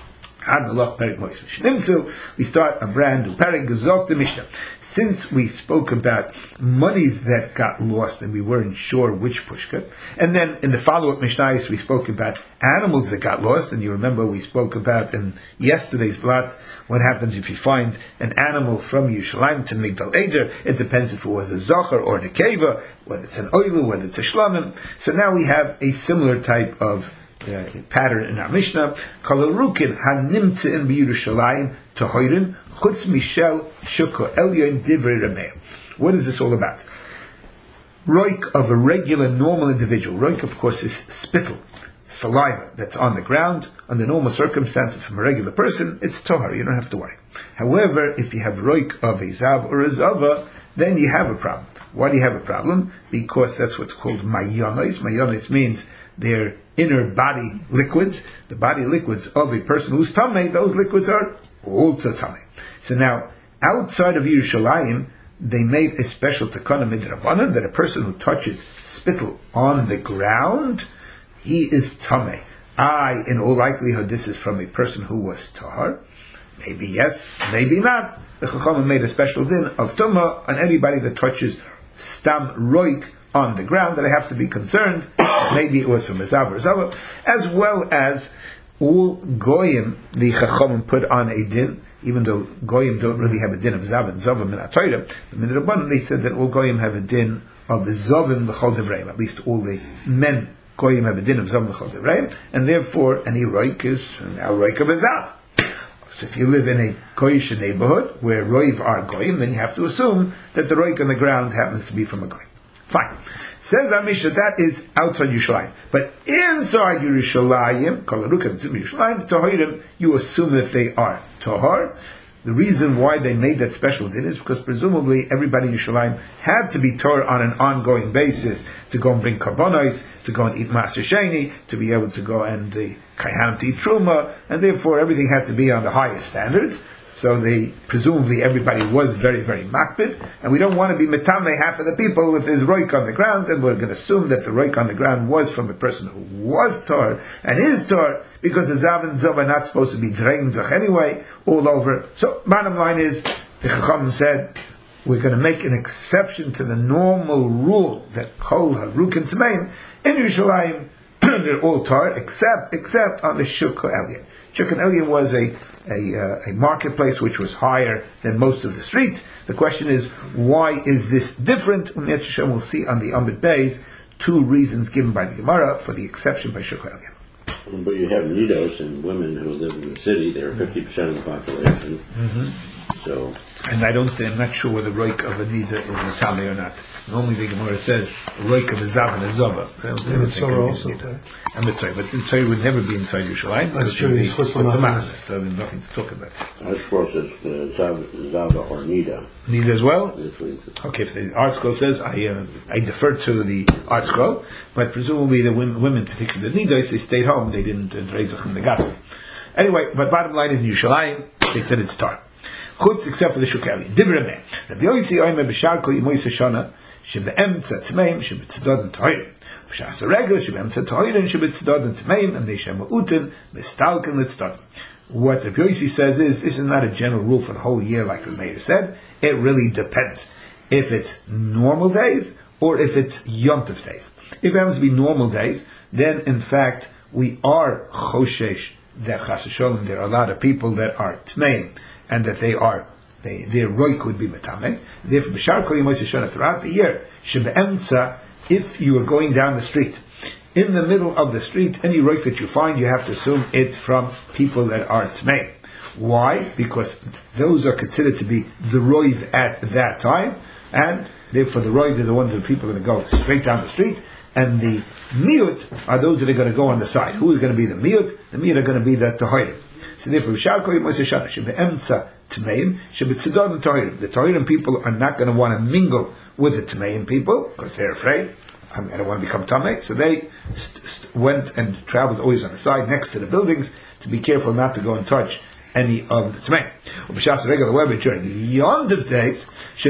We start a brand new parak, Gezok the Mishnah. Since we spoke about monies that got lost and we weren't sure which pushka, and then in the follow-up Mishnayos we spoke about animals that got lost, and you remember we spoke about in yesterday's blot what happens if you find an animal from Yerushalayim to Migdal Eder. It depends if it was a Zachar or a Nekeva, whether it's an Oilu, whether it's a Shlamim. So now we have a similar type of pattern in our Mishnah. Kalarukin hanimtzein b'Yerushalayim tohorin chutz mishel shuko elyon divrei Rameya. What is this all about? Roik of a regular, normal individual. Roik, of course, is spittle, saliva that's on the ground. Under normal circumstances, from a regular person, it's tohar. You don't have to worry. However, if you have roik of a zav or a zava, then you have a problem. Why do you have a problem? Because that's what's called mayonis. Mayonis means their inner body liquids, the body liquids of a person who's tamei, those liquids are also tamei. So now, outside of Yerushalayim, they made a special takana midrabanan that a person who touches spittle on the ground, he is tamei. In all likelihood, this is from a person who was tahar. Maybe yes, maybe not. The Chachamim made a special din of tumah on anybody that touches stam roik on the ground, that I have to be concerned. Maybe it was from a zav or zava, as well as all goyim. The Chachamim put on a din, even though goyim don't really have a din of zav and zava min atoyim. The Midrabanan, they said that all goyim have a din of the zavim l'chol devreim. At least all the men goyim have a din of zavim l'chol devreim, and therefore any roik is now roik of a zav. So if you live in a goyish neighborhood where roiv are goyim, then you have to assume that the roik on the ground happens to be from a goyim. Fine. Says Amisha, that is outside Yerushalayim. But inside Yerushalayim, Tahirim, you assume that they are Tahar. The reason why they made that special din is because presumably everybody in Yerushalayim had to be Tahar on an ongoing basis to go and bring karbonos, to go and eat Maser Sheni, to be able to go and the Kayhanam to eat Truma, and therefore everything had to be on the highest standards. So presumably everybody was very, very makbid, and we don't want to be metame half of the people if there's roik on the ground, and we're going to assume that the roik on the ground was from a person who was tar and is tar, because the zav and zav are not supposed to be dreinzach anyway, all over. So bottom line is, the Chacham said, we're going to make an exception to the normal rule that kol harukin tmeim in Yerushalayim they're all tar except on the Shuk Elyon. Shuk Elyon was a marketplace which was higher than most of the streets. The question is, why is this different? We'll see on the Amud Beis two reasons given by the Gemara for the exception by Shuk Elyon. But you have nidos and women who live in the city. They're 50% of the population. Mm-hmm. So, and I'm not sure whether roik of a nida is Natame or not. Normally the Gemara says roik of a zav and a zava. Mitzvah also. A mitzvah, but the Mitzvah would never be inside Yerushalayim. That's true. So there's nothing to talk about. I suppose it's zava or nida. Nida as well. Okay, if the art scroll says, I defer to the art scroll, but presumably the women, particularly the nidas, they stayed home. They didn't raise a gatz. Anyway, but bottom line is in Yerushalayim, they said it's tar. Chutz, except for the Shukeli. Divrei Rabbi Yossi Oimer b'shar kol yimoi seshana shebe'emtza tmeim shebetzadod t'hoyrim. B'shas haregel shebe'emtza t'hoyrim shebetzadod tmeim and they shema'utin mistalken litzadod. What Rabbi Yossi says is, this is not a general rule for the whole year like Rabbi Meir said. It really depends. If it's normal days or if it's Yom Tov days. If it happens to be normal days, then in fact we are choshesh that chas v'sholem there are a lot of people that are tmeim and that their roik would be metame. Therefore, b'shar kol yimos yeshana throughout the year, shebe'emtza, if you are going down the street, in the middle of the street, any roik that you find, you have to assume it's from people that are tmeim. Why? Because those are considered to be the roiv at that time, and therefore the roiv are the ones that people are going to go straight down the street, and the miut are those that are going to go on the side. Who is going to be the miut? The miut are going to be the tahorim. So therefore, the tahorim people are not going to want to mingle with the tmeim people because they're afraid. I don't want to become tamei. So they went and traveled always on the side next to the buildings to be careful not to go and touch any of the tmeim. However, during the yontiv days,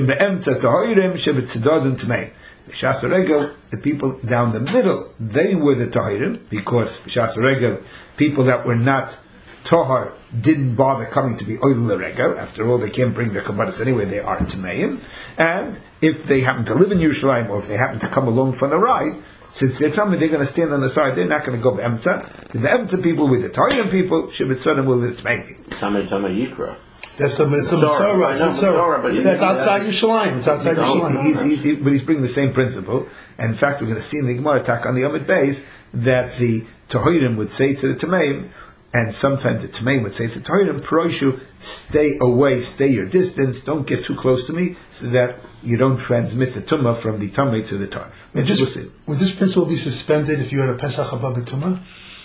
the Shas Regel, the people down the middle, they were the Tahirim, because Shas Regel, people that were not Tahar didn't bother coming to be Oil Regel. After all, they can't bring their Kabbalas anyway, they are Tameim. And if they happen to live in Yerushalayim, or if they happen to come along for the ride, since they're Tamei, they're going to stand on the side, they're not going to go Be'emtza. The Be'emtza people with the Tahirim people, Shebet Sodim with the Tameim people. Tamei Yikra. That's the Mitzvah. That's outside Yerushalayim. It's outside Yerushalayim. But he's bringing the same principle. And in fact, we're going to see in the Gemara attack on the Amud Beis that the Tahirim would say to the Tameim, and sometimes the Tameim would say to the Tahirim, Proishu, stay away, stay your distance, don't get too close to me, so that you don't transmit the Tumah from the Tamei to the Tar. Would this principle be suspended if you had a Pesach Haba B'Tumah?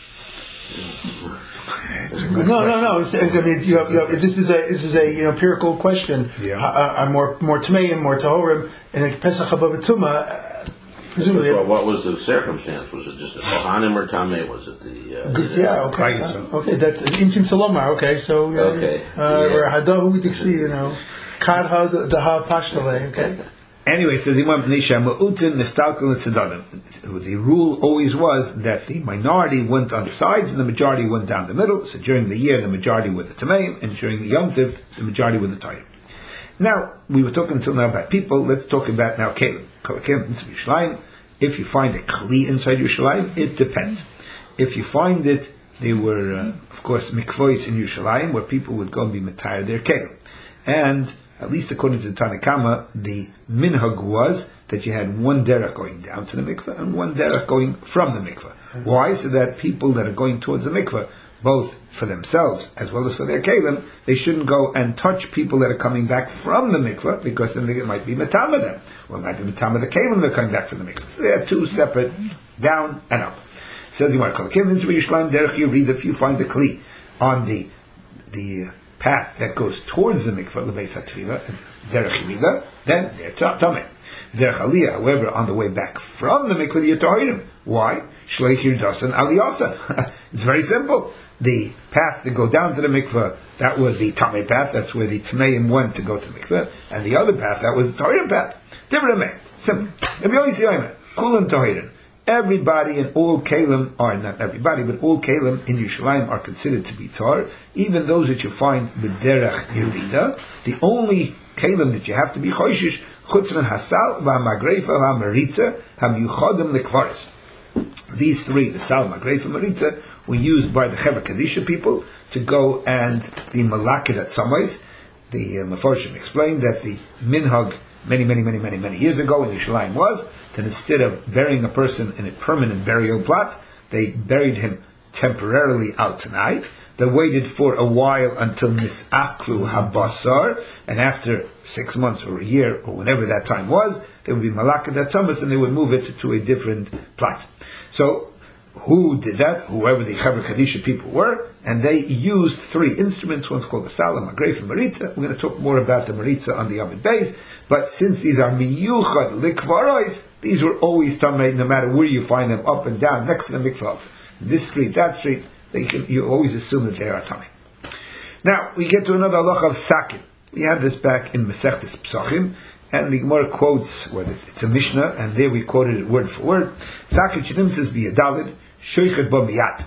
No. I mean, this is a empirical question. Yeah. Are more Tameim, more Tahorim, and a Pesach Haba B'Tumah? Presumably. So what was the circumstance? Was it just a Kohanim or Tamei? Was it the? Yeah. Okay. Okay. That's Intim Salomar. Okay. So. Okay. Or Hadahu Dixi. Kadha Daha Pashtale. Okay. Anyway, says Imam Nisha Ma'utin Nistalkal Tzadadim. The rule always was that the minority went on the sides and the majority went down the middle. So during the year, the majority were the Tameim, and during the Yom Tov, the majority were the Tayyim. Now, we were talking until now about people. Let's talk about now Kalim. Kalim into Yerushalayim. If you find a Kli inside Yerushalayim, it depends. If you find it, they were, of course, mikvois in Yerushalayim, where people would go and be matayar their Kalim. And at least according to the Tanakama, the minhag was that you had one derech going down to the mikveh and one derech going from the mikveh. Why? So that people that are going towards the mikveh, both for themselves as well as for their kelim, they shouldn't go and touch people that are coming back from the mikveh, because then they might be matama them. Or it might be matama the kelim that are coming back from the mikveh. So they are two separate, down and up. Says you want to call kelim into Yerushalayim derech, you read if you find the kli on the path that goes towards the mikveh, the Beis HaTefillah, derech Yirida, then they're tameh. Derech Aliyah, however, on the way back from the mikveh, you're tahirim. Why? Shleich Yirdasan Aliyasa. It's very simple. The path to go down to the mikveh, that was the tameh path. That's where the tameim went to go to the mikveh, and the other path, that was the tahirim path. Different. Simple. If you only see kulam tahirim. Everybody and all kalim are, not everybody, but all kalim in Yerushalayim are considered to be tar, even those that you find with derech Yirida. The only kalim that you have to be choishish, chutz min hasal, v'hamagrefa, v'hamaritza, hamyuchodim lekvaris. These three, the sal, magrefa, maritza, were used by the Chevra Kadisha people to go and be malakid at some ways. The Mefarshim explained that the minhag many years ago in Yerushalayim was that instead of burying a person in a permanent burial plot, they buried him temporarily out tonight. They waited for a while until nisaklu habasar, and after 6 months or a year or whenever that time was, they would be malakad at summits and they would move it to a different plot. So, who did that? Whoever the Chevra Kadisha people were, and they used three instruments. One's called the Salam, Magref, and Maritza. We're going to talk more about the Maritza on the Amid base, but since these are miyuchad likvarois, these were always tamei, no matter where you find them, up and down, next to the mikvah, this street, that street, you always assume that they are tamei. Now, we get to another halacha of sakin. We had this back in Masechtes Pesachim, and the Gemara quotes, it's a Mishnah, and there we quoted it word for word. Sakin shinim says biyadalid, shoichet bo miyad.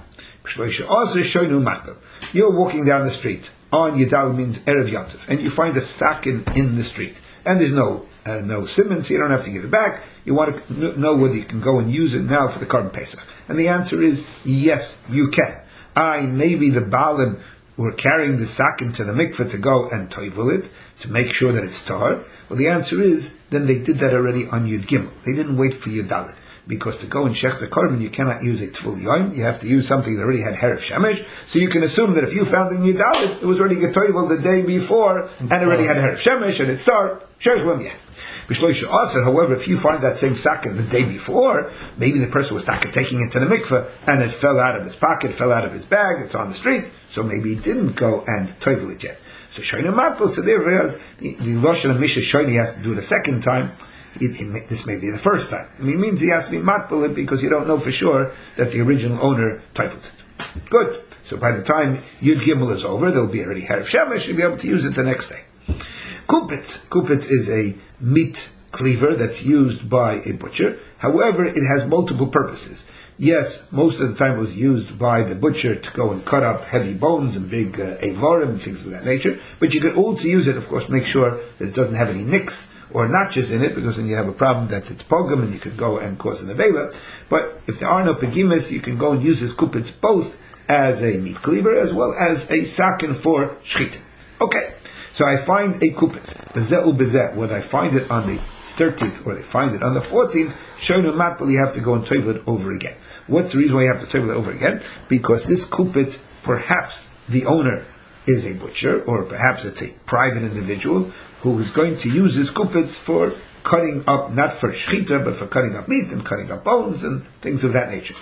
You're walking down the street, on Yadal means Erev Yom Tov, and you find a sakin in the street, and there's no simmons, so you don't have to give it back. You want to know whether you can go and use it now for the Korban Pesach. And the answer is, yes, you can. Maybe the Baalim were carrying the sakin to the mikveh to go and toivul it, to make sure that it's tahar. Well, the answer is, then they did that already on Yud Gimel. They didn't wait for Yud Dalet. Because to go and shech the korban, you cannot use a tful yoim. You have to use something that already had heref shemesh. So you can assume that if you found in Yud Dalet, it was already getoivel the day before, and already had heref shemesh, and it started shech lem yet. However, if you find that same sakin the day before, maybe the person was taking it to the mikveh, and it fell out of his pocket, fell out of his bag, it's on the street, so maybe he didn't go and toivel it yet. So shoyna matpil, so there, the Rosh and Misha shoyni has to do it a second time. This may be the first time. It means he has to be matpil it because you don't know for sure that the original owner toiveled it. Good. So by the time Yud Gimel is over, there'll be already heref shemesh, you'll be able to use it the next day. Kupitz. Kupitz is a meat cleaver that's used by a butcher. However, it has multiple purposes. Yes, most of the time it was used by the butcher to go and cut up heavy bones and big avorim and things of that nature. But you could also use it, of course, make sure that it doesn't have any nicks or notches in it, because then you have a problem that it's pogum and you could go and cause an avela. But if there are no pegimis, you can go and use this kupitz both as a meat cleaver as well as a sakin for shchita. Okay, so I find a kupitz, bezeh ubezeh, when I find it on the 13th or they find it on the 14th, shoynu matpil, you have to go and toivel it over again. What's the reason why you have to toivel it over again? Because this kupitz, perhaps the owner is a butcher, or perhaps it's a private individual who is going to use his kupitz for cutting up, not for shchita, but for cutting up meat and cutting up bones and things of that nature.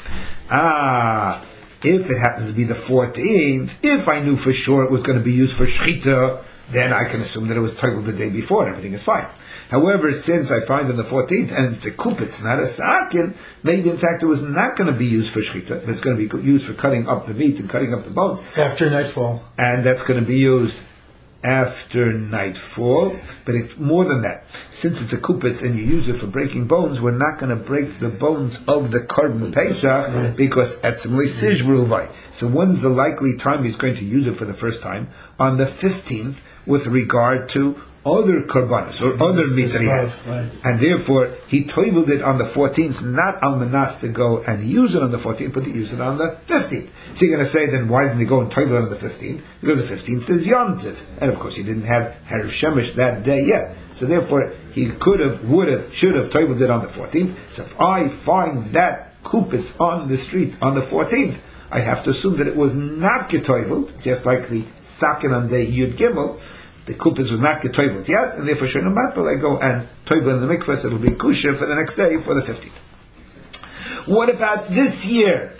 If it happens to be the 14th, if I knew for sure it was going to be used for shchita, then I can assume that it was toivel the day before and everything is fine. However, since I find on the 14th, and it's a kupitz, not a sakin, maybe in fact it was not going to be used for shchita, but it's going to be used for cutting up the meat and cutting up the bones. After nightfall. And that's going to be used after nightfall, but it's more than that. Since it's a kupitz and you use it for breaking bones, we're not going to break the bones of the Korban Pesach because etzemli sijbruvai. So when's the likely time he's going to use it for the first time? On the 15th, with regard to other korbanos or other meat that he has, and therefore he toiveled it on the 14th, not almanas to go and use it on the 14th, but to use it on the 15th. So you're going to say, then why doesn't he go and toivel it on the 15th? Because the 15th is Yom Tov, and of course he didn't have Erev Shemesh that day yet. So therefore he could have, would have, should have toiveled it on the 14th. So if I find that kupitz on the street on the 14th, I have to assume that it was not getoiveled, just like the sakin on the Yud Gimel. The kupitz was not getoiveled yet, and therefore Shonim Matbel I go and toivel in the mikvah, so it'll be kosher for the next day, for the 15th. What about this year?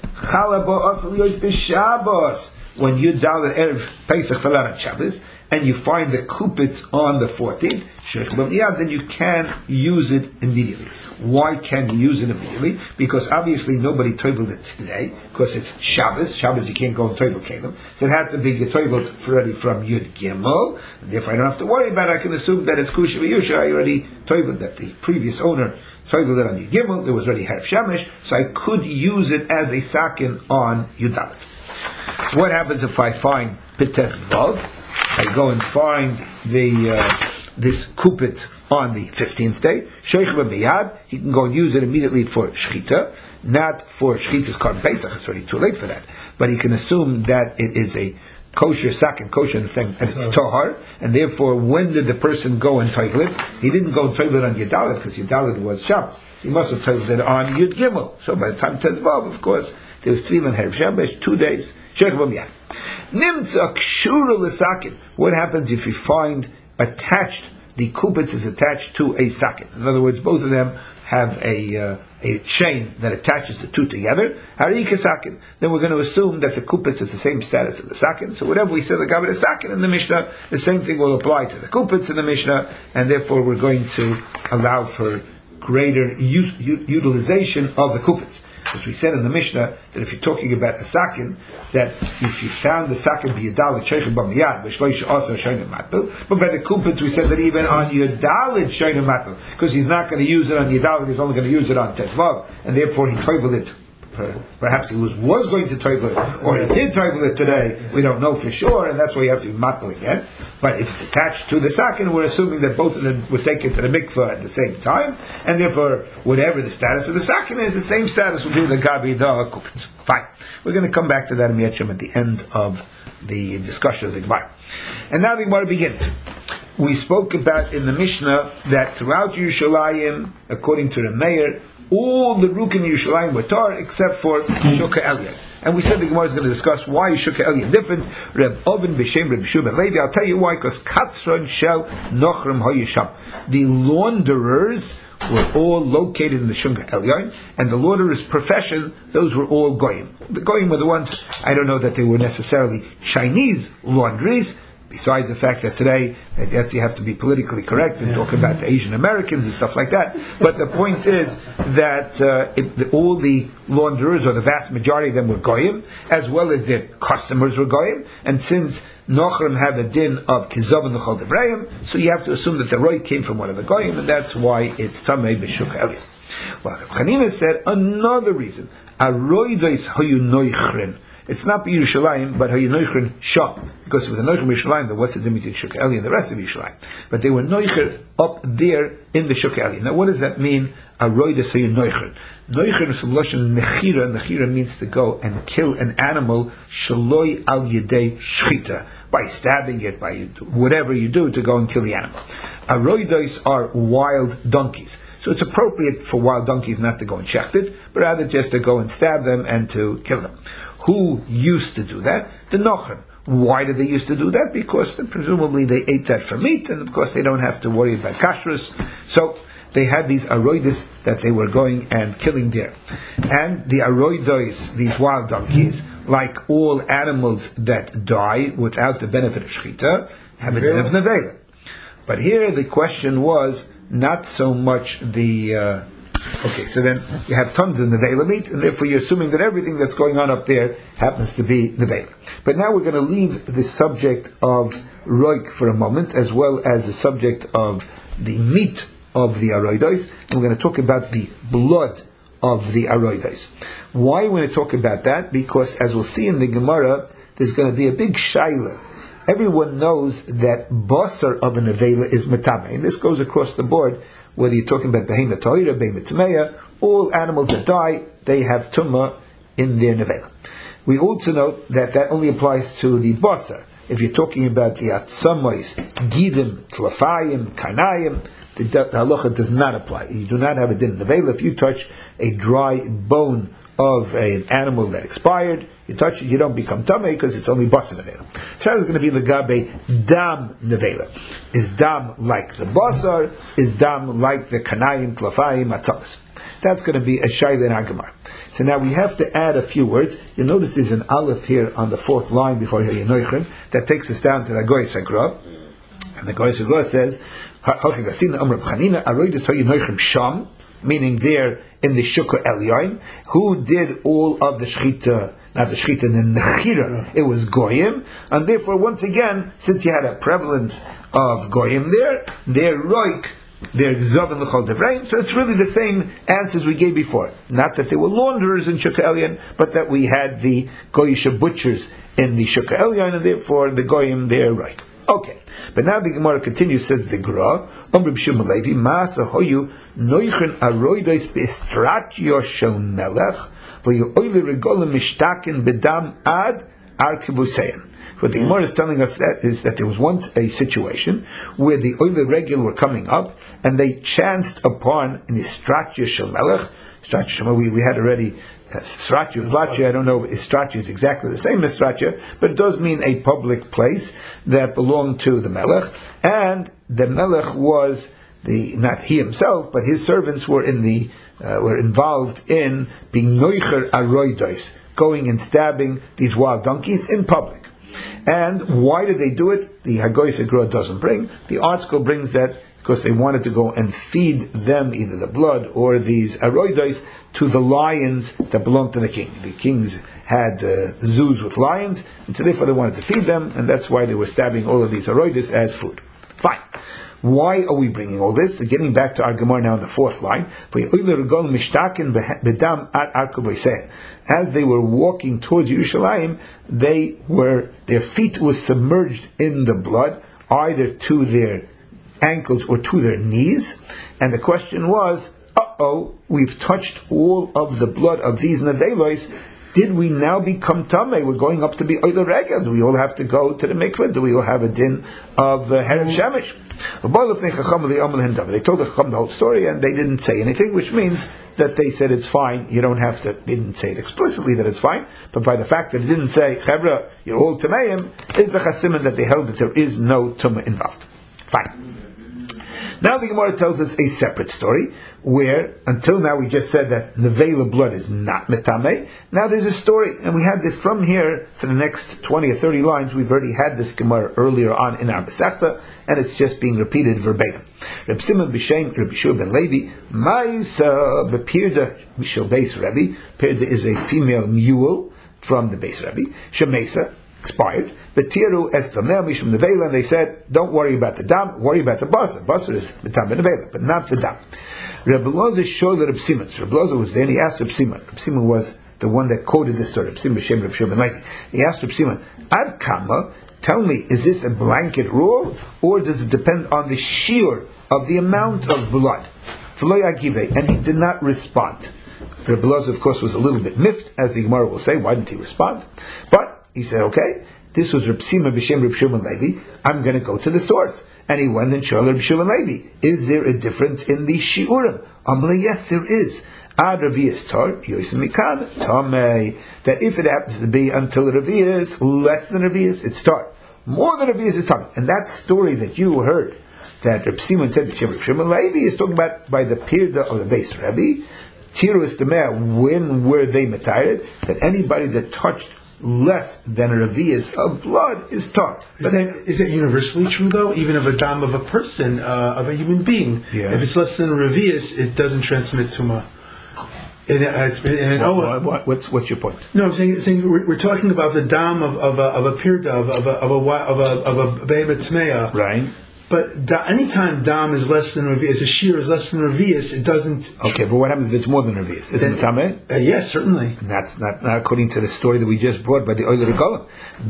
When you dalet Erev Pesach fell out on Shabbos, and you find the kupitz on the 14th, then you can use it immediately. Why can you use it immediately? Because obviously nobody toiveled it today, because it's Shabbos. Shabbos you can't go and toivel kelim. So it had to be toiveled already from Yud Gimel, and therefore I don't have to worry about it. I can assume that it's Kusha V'Yusha. I already toiveled that. The previous owner toiveled it on Yud Gimel. There was already Erev Shemesh, so I could use it as a sakin on Yud Dalet. What happens if I find Pites Vav? I go and find this kupit on the 15th day. Sheikh B'miyad, he can go and use it immediately for shchita, not for shchita's Korban Pesach. It's already too late for that. But he can assume that it is a kosher sakin, kosher thing, and it's tohar, and therefore when did the person go and toivel it? He didn't go and toivel it on Yudalit because Yudalit was Shabbos. He must have toiveled it on Yud Gimel. So by the time Tezvav, of course, there was Tefillin Erev Shemesh, 2 days. Sheikh B'miyad. Nimtza kshura l'sakin. What happens if you find attached, the kupitz is attached to a sakin? In other words, both of them have a chain that attaches the two together. Harika sakin. Then we're going to assume that the kupitz is the same status as the sakin. So whatever we said regarding the sakin in the Mishnah, the same thing will apply to the kupitz in the Mishnah, and therefore we're going to allow for greater utilization of the kupitz. As we said in the Mishnah, that if you're talking about a sakin, that if you found the sakin b'yadalit sheikhim b'miyad, v'shloish also sheikhim matbel, but by the kupitz we said that even on yadalit sheikhim matbel, because he's not going to use it on yadalit, he's only going to use it on tetzvav, and therefore he toiveled it. Perhaps he was going to toivel it, or he did toivel it today. We don't know for sure, and that's why you have to be matbel again. But if it's attached to the sakin, we're assuming that both of them were taken to the mikveh at the same time, and therefore, whatever the status of the sakin is, the same status will be the gabi the kupitz. Fine. We're going to come back to that in Yetchim at the end of the discussion of the Gemara. And now the Gemara begins. We spoke about in the Mishnah that throughout Yerushalayim, according to the Meir, all the Rukim Yerushalayim were tar except for Shukah Elyon. And we said the Gemara is going to discuss why is Shukah Elyon different. Reb Oven B'Shem Reb Shub Ben Levi. I'll tell you why, because Katzron Shel Nochrim Hoyisham. The launderers were all located in the Shukah Elyon, and the launderer's profession, those were all Goyim. The Goyim were the ones, I don't know that they were necessarily Chinese laundries, besides the fact that today you have to be politically correct and talk about the Asian Americans and stuff like that. But the point is that all the launderers, or the vast majority of them, were Goyim, as well as their customers were Goyim. And since Nochrim have a din of Kizov and Nechol Devrayim, so you have to assume that the Roy came from one of the Goyim, and that's why it's Tamei B'Shuk Elyon. Well, Chanina said another reason. Aroidos Hoyu Noichrin. It's not Yerushalayim, but Hayinoichrin Sham. Because with the Noichrin Yerushalayim, there was a dimity in Shuk Eli and the rest of Yerushalayim. But they were Noicher up there in the Shuk Eli. Now what does that mean? Aroides Hayinoichrin. Noichrin is from Lashon Nechira. Nechira means to go and kill an animal, Shaloi al Yedei Shchita. By stabbing it, by whatever you do to go and kill the animal. Aroides are wild donkeys. So it's appropriate for wild donkeys not to go and shecht it, but rather just to go and stab them and to kill them. Who used to do that? The Nochrim. Why did they used to do that? Because presumably they ate that for meat, and of course they don't have to worry about kashrus. So they had these aroides that they were going and killing there. And the aroides, these wild donkeys, like all animals that die without the benefit of shechita, have a din of nevela. But here the question was not so much the Okay, so then you have tons of nevela meat, and therefore you're assuming that everything that's going on up there happens to be nevela. But now we're going to leave the subject of roik for a moment, as well as the subject of the meat of the aroidos, and we're going to talk about the blood of the aroidos. Why we're going to talk about that? Because as we'll see in the Gemara, there's going to be a big shaila. Everyone knows that basar of a nevela is metame, and this goes across the board. Whether you're talking about behemoth ta'ira, behemoth tameya, all animals that die, they have tumma in their nevela. We also note that only applies to the basar. If you're talking about the atzamos, gidim, tlafayim, karnayim, the halacha does not apply. You do not have a din nevela. If you touch a dry bone of an animal that expired, you touch it, you don't become tamei because it's only basar nevela. So it's going to be legabe dam nevela. Is dam like the basar? Is dam like the kanayim, tlafayim, atzamos? That's going to be a shayla in Agamar. So now we have to add a few words. You'll notice there's an aleph here on the fourth line before Yenoichem that takes us down to the Goy Sagra. And the Goy Sagra says, meaning there in the Shukar Elyon, who did all of the Shechita, not the Shechita, and the Nechira, it was Goyim, and therefore once again, since you had a prevalence of Goyim there, their Roik, their Gzav and L'chol Devreim, so it's really the same answers we gave before. Not that they were launderers in Shukar Elyon, but that we had the Goyisha butchers in the Shukar Elyon, and therefore the Goyim, their Roik. Okay, but now the Gemara continues, says the Gra, Reb Shimon Levi, Ma'asa hoyu noichen aroidos be'estratio shel melech, v'yu oile regolim mishtaken bedam ad arkivusein. What the Gemara is telling us is that there was once a situation where the oile regel were coming up, and they chanced upon an estratio shel melech. We had already Sratya, I don't know if Sratya is exactly the same as Sratya, but it does mean a public place that belonged to the Melech, and the Melech was not he himself, but his servants were were involved in being noicher aroidos, going and stabbing these wild donkeys in public. And why did they do it? The Hagoy Segra doesn't bring. The article brings that because they wanted to go and feed them either the blood or these aroidos to the lions that belonged to the king. The kings had zoos with lions, and so therefore they wanted to feed them, and that's why they were stabbing all of these aroidos as food. Fine. Why are we bringing all this? Getting back to our Gemara now in the fourth line. As they were walking towards Yerushalayim, their feet were submerged in the blood, either to their ankles or to their knees, and the question was, we've touched all of the blood of these nevelos. Did we now become tamei? We're going up to be oile regel. Do we all have to go to the mikveh? Do we all have a din of herav shemesh? They told the Chacham the whole story, and they didn't say anything, which means that they said it's fine. You don't have to. They didn't say it explicitly that it's fine, but by the fact that it didn't say chevra, you're all tameim, is the chasimin that they held that there is no tumah involved. Fine. Now the Gemara tells us a separate story, where, until now we just said that nevela blood is not metameh. Now there's a story, and we had this from here for the next 20 or 30 lines. We've already had this Gemara earlier on in our Masechta, and it's just being repeated verbatim. Reb Simon b'Shem Reb Yeshua ben Levi, Ma'isa b'Pirda Mishel Beis Rebbe. Pirda is a female mule from the Beis Rebbe. Shemesa, expired. Betiru estamel mishum nevela, and they said, don't worry about the dam, worry about the basar. Basar is the dam nevela, but not the dam. Reb Elazar showed Reb Simon. Reb Elazar was there, and he asked Reb Simon. Reb Simon was the one that quoted this story. Reb Simon b'Shem Reb Shua ben Levi. He asked Reb Simon, Ad kama, tell me, is this a blanket rule, or does it depend on the shiur of the amount of blood? And he did not respond. Reb Elazar, of course, was a little bit miffed, as the Gemara will say. Why didn't he respond? But he said, okay, this was Reb Simon b'Shem Reb Shua ben Levi. I'm going to go to the source. And he went and showed Reb Shua ben Levi, is there a difference in the shiurim? Yes, there is. Ad Revius tar, Yosim Mikan, Tamei. That if it happens to be until Revius, less than Revius, it's tar. More than Revius, it's tar. And that story that you heard, that Reb Simon said b'Shem Reb Shua ben Levi, is talking about by the Pirda of the Beis Rebbe. Tirus Tamei, when were they metired? That anybody that touched less than a revius of blood is tar. Is that universally true though? Even of a dam of a person, of a human being, if it's less than a revius, it doesn't transmit tumah. What's your point? No, I'm saying we're talking about the dam of a pirda of a behemoth tmeah, right? But anytime dam is less than revius, a shear is less than revius, it doesn't. Okay, but what happens if it's more than revius? Is it tameh? Yes, certainly. And that's not according to the story that we just brought by the Oiler Golem.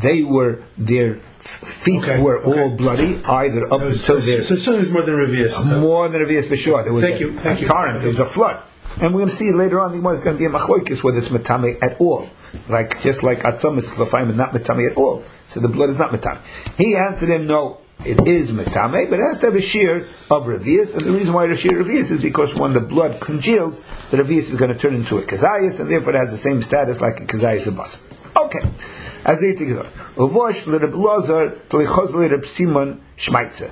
Their feet were all bloody, either up until their. So soon as more than revius. More than revius for sure. There was Thank you. There was a flood. And we're going to see later on, there's going to be a machlokes whether it's metame at all. Just like atzamis l'fayim is not metame at all. So the blood is not metame. He answered him, no, it is metame, but it has to have a shear of revius. And the reason why the shear of revius is because when the blood congeals, the revius is going to turn into a kazayas, and therefore it has the same status like a kazayas abas. Okay. As they think of it. Uvosh l'Reb Lazar t'lichos l'Reb Simon shmaitza.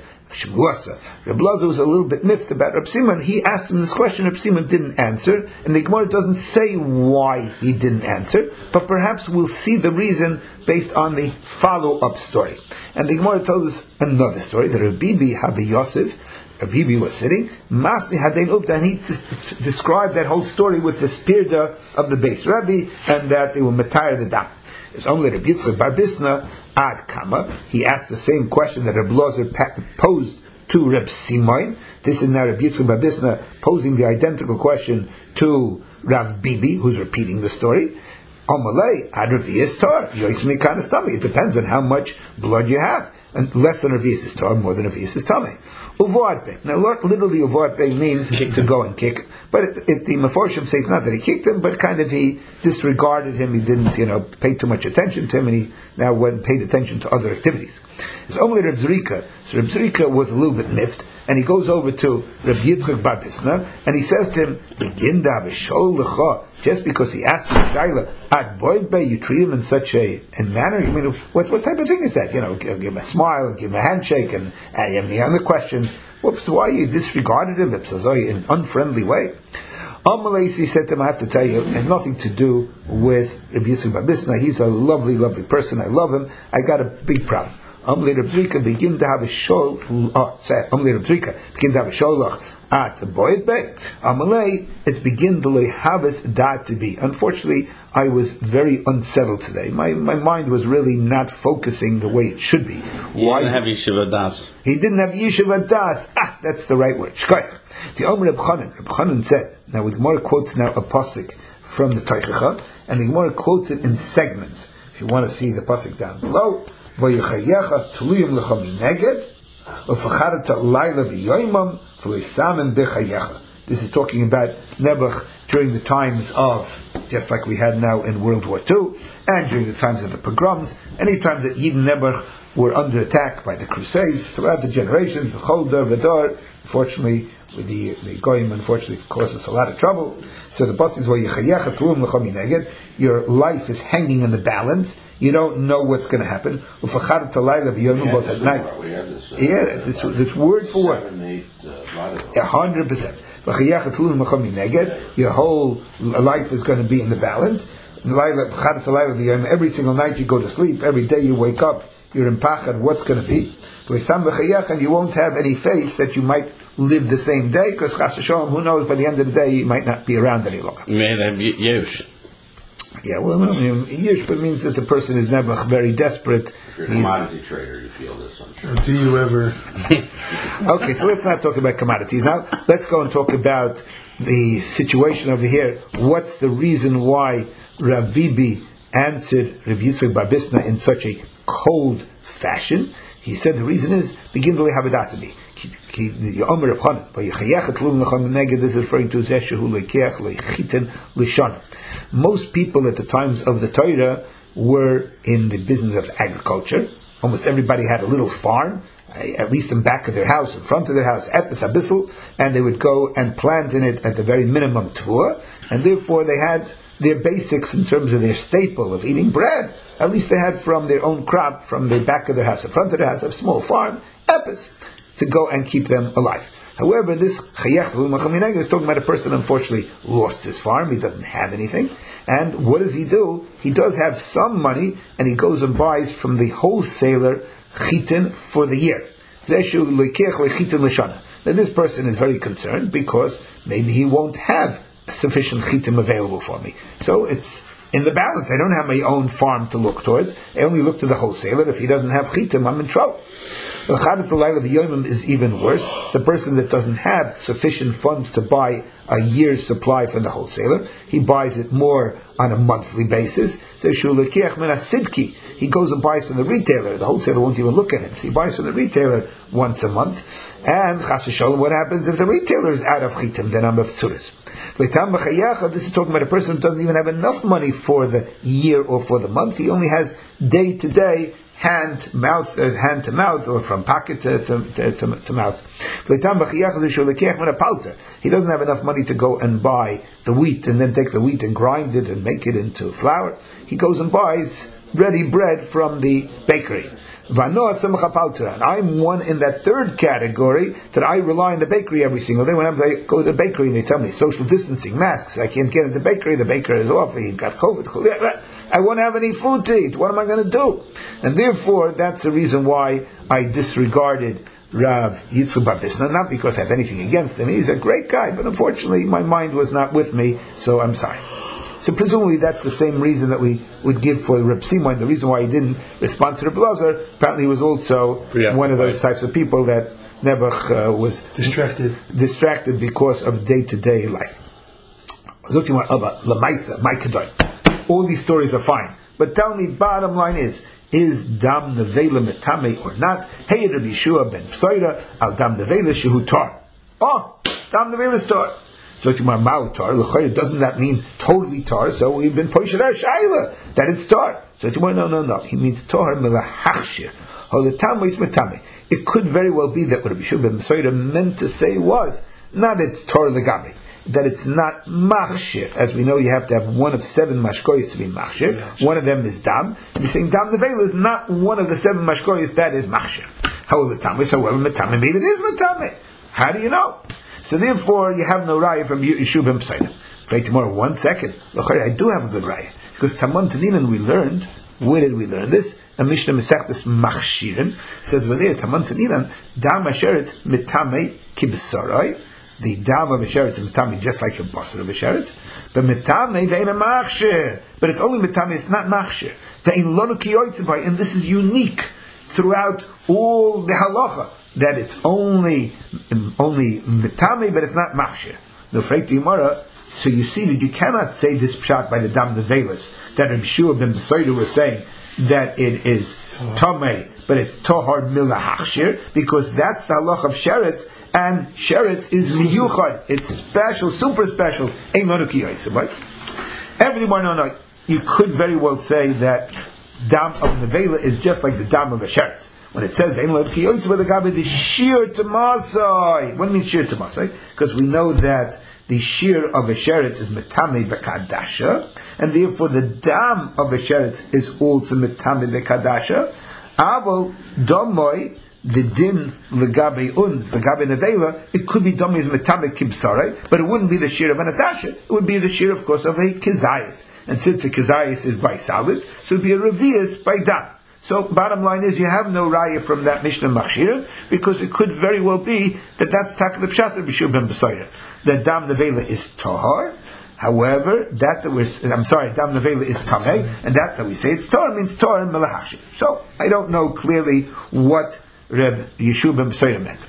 Reb Lazar was a little bit miffed about Reb Simon. He asked him this question, Reb Simon didn't answer, and the Gemara doesn't say why he didn't answer, but perhaps we'll see the reason based on the follow-up story. And the Gemara tells us another story, that Reb Bibi Habi Yosef, Reb Bibi was sitting, Masni Hadein Upta, and he described that whole story with the spirda of the base Rabbi, and that they will matire the dam. It's only Reb Yitzchak Bar Bisna ad Kama. He asked the same question that Reb Lazar posed to Reb Simon. This is now Reb Yitzchak Bar Bisna posing the identical question to Rav Bibi, who's repeating the story. Amalei ad revius tar yoismi kana stami. It depends on how much blood you have. And less than revius is tar, more than revius is tamei. Uvoadbe. Now, literally, uvoadbe means to go and kick. But the Meforshim say not that he kicked him, but kind of he disregarded him. He didn't, pay too much attention to him, and he now went and paid attention to other activities. It's only Reb Zrika. So Reb Zrika was a little bit miffed, and he goes over to Reb Yitzchak Bar Bisna, and he says to him, "Begin da v'shol lecha." Just because he asked you Shaila, ad boybe, you treat him in such a manner. I mean, what type of thing is that? Give him a smile, give him a handshake, and the other question. Whoops, why you disregarded him in an unfriendly way? Amalesi said to him, I have to tell you, it had nothing to do with Rabbi Yitzchak Bar Bisna. He's a lovely, lovely person. I love him. I got a big problem. Amalei Reb Zrika begin to have a shol. Amalei Reb Zrika begin to have a sholach at the boyed bay. Amalei, it's begin to lehabes dat to be. Unfortunately, I was very unsettled today. My mind was really not focusing the way it should be. Why didn't have yeshiva das? He didn't have yeshiva das. That's the right word. Shkoyach. The Omer Reb Chanan said. Now, the Gemara quotes now a pasuk from the Teichacha, and the Gemara quotes it in segments. If you want to see the pasuk down below. V'yichayecha tuluyim lecha mineged, v'facharata layla v'yoymam v'lisamen b'chayecha. This is talking about Nebuch during the times of, just like we had now in World War II, and during the times of the pogroms, any time that Yid and Nebuch were under attack by the Crusades, throughout the generations, the Cholder, Vedor, unfortunately, with the Goyim, unfortunately, caused us a lot of trouble. So the boss is, your life is hanging in the balance. You don't know what's going to happen. Both at night. This word for word. 100%. Your whole life is going to be in the balance. Every single night you go to sleep. Every day you wake up. You're in pachad. What's going to be? And you won't have any faith that you might live the same day, because Chas v'Shalom, who knows, by the end of the day you might not be around any longer. Yush. Yeah, well, Yush means that the person is never very desperate. If you're a commodity trader, you feel this, I'm sure. Do you ever? Okay, so let's not talk about commodities now. Let's go and talk about the situation over here. What's the reason why Rav Bibi answered Rabbi Yitzchak Bar Bisna in such a cold fashion? He said the reason is begin to have a dasami. This is referring to most people at the times of the Torah were in the business of agriculture. Almost everybody had a little farm, at least in back of their house, in front of their house, at the Sabissel, and they would go and plant in it at the very minimum tvua, and therefore they had their basics in terms of their staple of eating bread. At least they had from their own crop, from the back of their house, in front of their house, a small farm, epis, to go and keep them alive. However, this chayech l'machamina is talking about a person unfortunately lost his farm, he doesn't have anything, and what does he do? He does have some money, and he goes and buys from the wholesaler chitin for the year. Now this person is very concerned because maybe he won't have sufficient chitim available for me. So it's in the balance. I don't have my own farm to look towards. I only look to the wholesaler. If he doesn't have chitim, I'm in trouble. The Chadat L'Layla V'Yomim is even worse. The person that doesn't have sufficient funds to buy a year's supply from the wholesaler, he buys it more on a monthly basis. So he goes and buys from the retailer. The wholesaler won't even look at him. So he buys from the retailer once a month. And Chas v'Shalom, what happens if the retailer is out of chitim? Then I'm of tzuris. This is talking about a person who doesn't even have enough money for the year or for the month. He only has day to day, hand to mouth, or from pocket to mouth. He doesn't have enough money to go and buy the wheat and then take the wheat and grind it and make it into flour. He goes and buys ready bread from the bakery. And I'm one in that third category that I rely on the bakery every single day. Whenever I go to the bakery and they tell me social distancing, masks, I can't get into the bakery, the baker is off, he got COVID. I won't have any food to eat. What am I going to do? And therefore, that's the reason why I disregarded Rav Yitzchak Bar Bisna, not because I have anything against him. He's a great guy, but unfortunately my mind was not with me, so I'm sorry. So presumably that's the same reason that we would give for Reb Simon. The reason why he didn't respond to Reb Lazar, apparently he was also one of those types of people that Nebuch was distracted because of day-to-day life. Looking about Lamaisa, Maikadoi. All these stories are fine, but tell me, bottom line is Dam Nevela Metame or not? Hey, Rabbi Yeshua ben Psoira al Dam Nevela Shehu Tar. Oh, Dam Nevela is Tar. So to my Mautar, doesn't that mean totally tar? So we've been Poishar Shaila that it's tar. So to my no. He means tar milahachshir. It could very well be that what Rabbi Yeshua ben Psoira meant to say was not it's tar legabi, that it's not machshir. As we know, you have to have one of 7 mashkoyis to be machshir. Yeah. One of them is dam. And he's saying dam nevela is not one of the 7 mashkoyis that is machshir. However, metame, maybe it is metame. How do you know? So therefore, you have no raya from Yeshua ben Psoira. Pray tomorrow, 1 second. I do have a good raya. Because Taman Taninan we learned, where did we learn this? A Mishnah Mesechtes Machshirin says over there, Taman Taninan, Dam Asheretz Mitame Kibsarai. The Dam of Asheretz is Mitame just like a Basar of Asheretz. But Mitame, they ain't a Machshir. But it's only Mitame, it's not Machshir. They ain't Lonu Kiyotzevai, and this is unique throughout all the halacha, that it's only mitame, but it's not machshir. No freik the Gemara. So you see that you cannot say this pshat by the dam nevelas that Rabbi Yeshua ben Psoira was saying that it is tamei, but it's tohar milahachshir, because that's the halach of sheretz, and sheretz is miyuchad. It's special, super special. Ein lonu ki yotzei, right? Everyone, no. You could very well say that dam of nevela is just like the dam of a sheretz. When it says the shear to Masai, what do you mean shear to Masai? Because we know that the shear of a sheretz is metame bekadasha, and therefore the dam of a sheretz is also metame bekadasha. Aval domoy the din legabe legabe nevela, it could be domoy is metame kibsare, but it wouldn't be the shear of an adasha. It would be the shear, of course, of a kizayis, and since the kizayis is by solid, so it would be a revius by dam. So, bottom line is, you have no raya from that Mishnah Machshir, because it could very well be that that's Tak the Pshat of Yeshua ben Psoira. That Dam Nevela is Tahar. However, dam Nevela is Tameh, and that we say it's Tahar means Tahar and Melahashir. So, I don't know clearly what Reb Yeshua ben Psoira meant.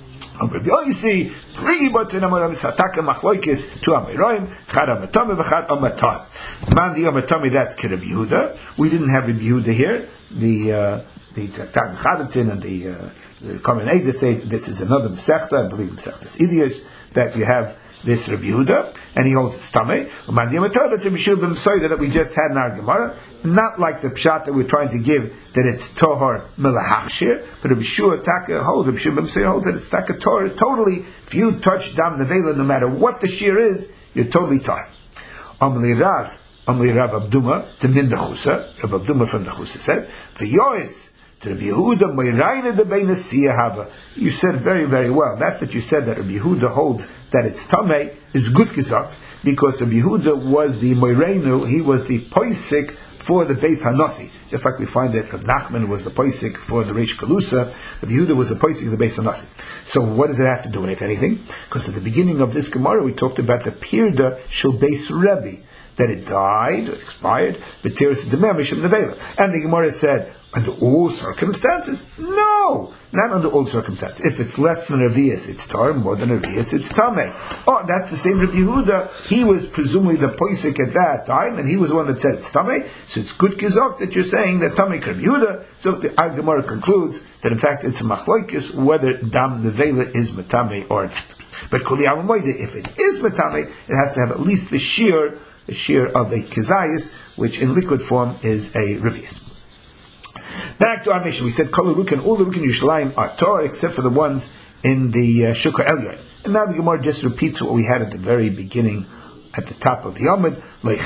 You see, 3 button sataka machloikis, 2 amiroim, chad amatami v'chad amatar. Man the amatami, that's Rabbi Yehuda. We didn't have Rabbi Yehuda here. The Tag Chadatin and the Common Eidah say this is another Masechta, I believe Masechtas Idios, that you have this Rabbi Yehuda, and he holds it's Tameh. Man the amatami, that's Rabbi Yeshua ben Psoira that we just had in our Gemara. Not like the pshat that we're trying to give, that it's tohar melahachshir, but Rabbi Yeshua Taka holds, Rabbi Yeshua ben Psoira holds that it's taka tohar totally. If you touch dam nevela, no matter what the shear is, you're totally tar. Amli Rav Abduma, the min dechusa, Rav Abduma from the Chusa said, v'yois to Rabbi Yehuda, Moiraina de Beina Siyahava. You said very, very well. That's that you said that Rabbi Yehuda holds that it's Tamei is good Gizak, because Rabbi Yehuda was the Moirainu, he was the Poisik for the Beis Hanosi. Just like we find that Rav Nachman was the Poisik for the Reish Kalusa, Rabbi Yehuda was the Poisik of the Beis Hanosi. So what does it have to do with anything? Because at the beginning of this Gemara we talked about the Pirda Shel Beis Rebbe, that it died, it expired, and the Gemara said, under all circumstances? No! Not under all circumstances. If it's less than a Revius, it's Tar, more than a Revius, it's Tameh. Oh, that's the same Rabbi Yehuda. He was presumably the Poisik at that time, and he was the one that said it's Tameh, so it's good Gizok that you're saying that Tameh Rabbi Yehuda. So the Gemara concludes that in fact it's a Machloikis, whether Dam Nevela is Matame or not. But Kuli Amamoide, if it is Matame, it has to have at least the shear of a Kizayis, which in liquid form is a Revius. Back to our mission, we said all the Rukin Yerushalayim are Torah except for the ones in the Shukar Elyon. And now the Gemara just repeats what we had at the very beginning, at the top of the Amud.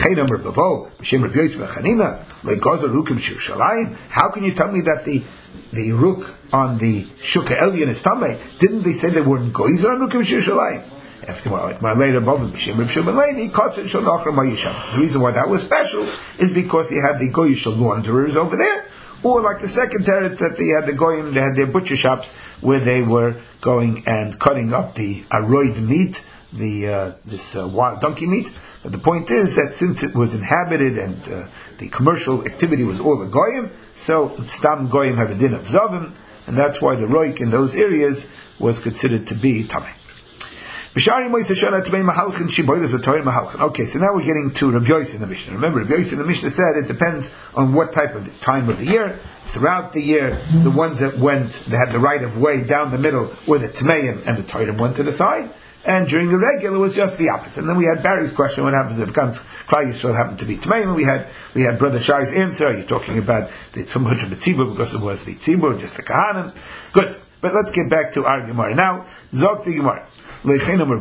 How can you tell me that the Ruk on the Shukar Elyon is Tamei? Didn't they say they weren't Goizer on Rukim Yerushalayim? The reason why that was special is because he had the Goyish launderers over there, or like the second teretz that they had the Goyim, they had their butcher shops where they were going and cutting up the aroid meat, this wild donkey meat. But the point is that since it was inhabited and the commercial activity was all the Goyim, so Stam Goyim have a din of Zavim, and that's why the roik in those areas was considered to be Tameh. Okay, so now we're getting to Rabbi Yossi in the Mishnah. Remember, Rabbi Yossi in the Mishnah said it depends on what type of time of the year. Throughout the year, the ones that they had the right of way down the middle were the Tmeim, and the Torah went to the side. And during the regular, it was just the opposite. And then we had Barry's question: what happens if Klal Yisrael happened to be Tmeim? And we had Brother Shai's answer: are you talking about the Tumhut of the Tzibur because it was the Tzibur, just the Kahanim? Good. But let's get back to our Gemara now. Zog the Gemara. We said that.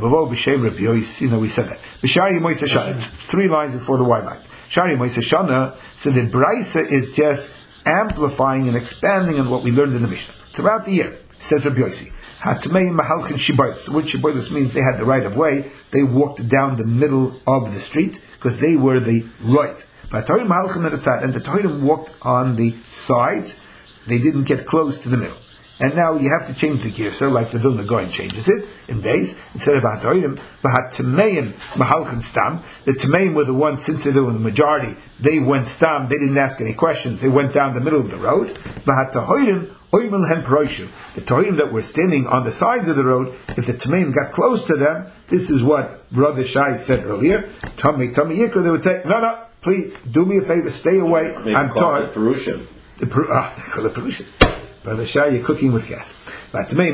3 lines before the white lines. So the Braisa is just amplifying and expanding on what we learned in the Mishnah. Throughout the year, says Rabbi Yossi, which Shiboilis means they had the right of way. They walked down the middle of the street because they were the right. And the Tohirim walked on the sides. They didn't get close to the middle. And now you have to change the gear, so like the Vilna Gaon changes it in base, instead of Hatoidim, Tameim Mahalchan Stam. The Tameim were the ones, since they were the majority, they went Stam, they didn't ask any questions, they went down the middle of the road. The Tahoidim that were standing on the sides of the road, if the Tameim got close to them, this is what Brother Shai said earlier, Tami Yikra, they would say, no, please, do me a favor, stay away, I'm tired. They call it Perushim. Brother Shai, you're cooking with gas. And so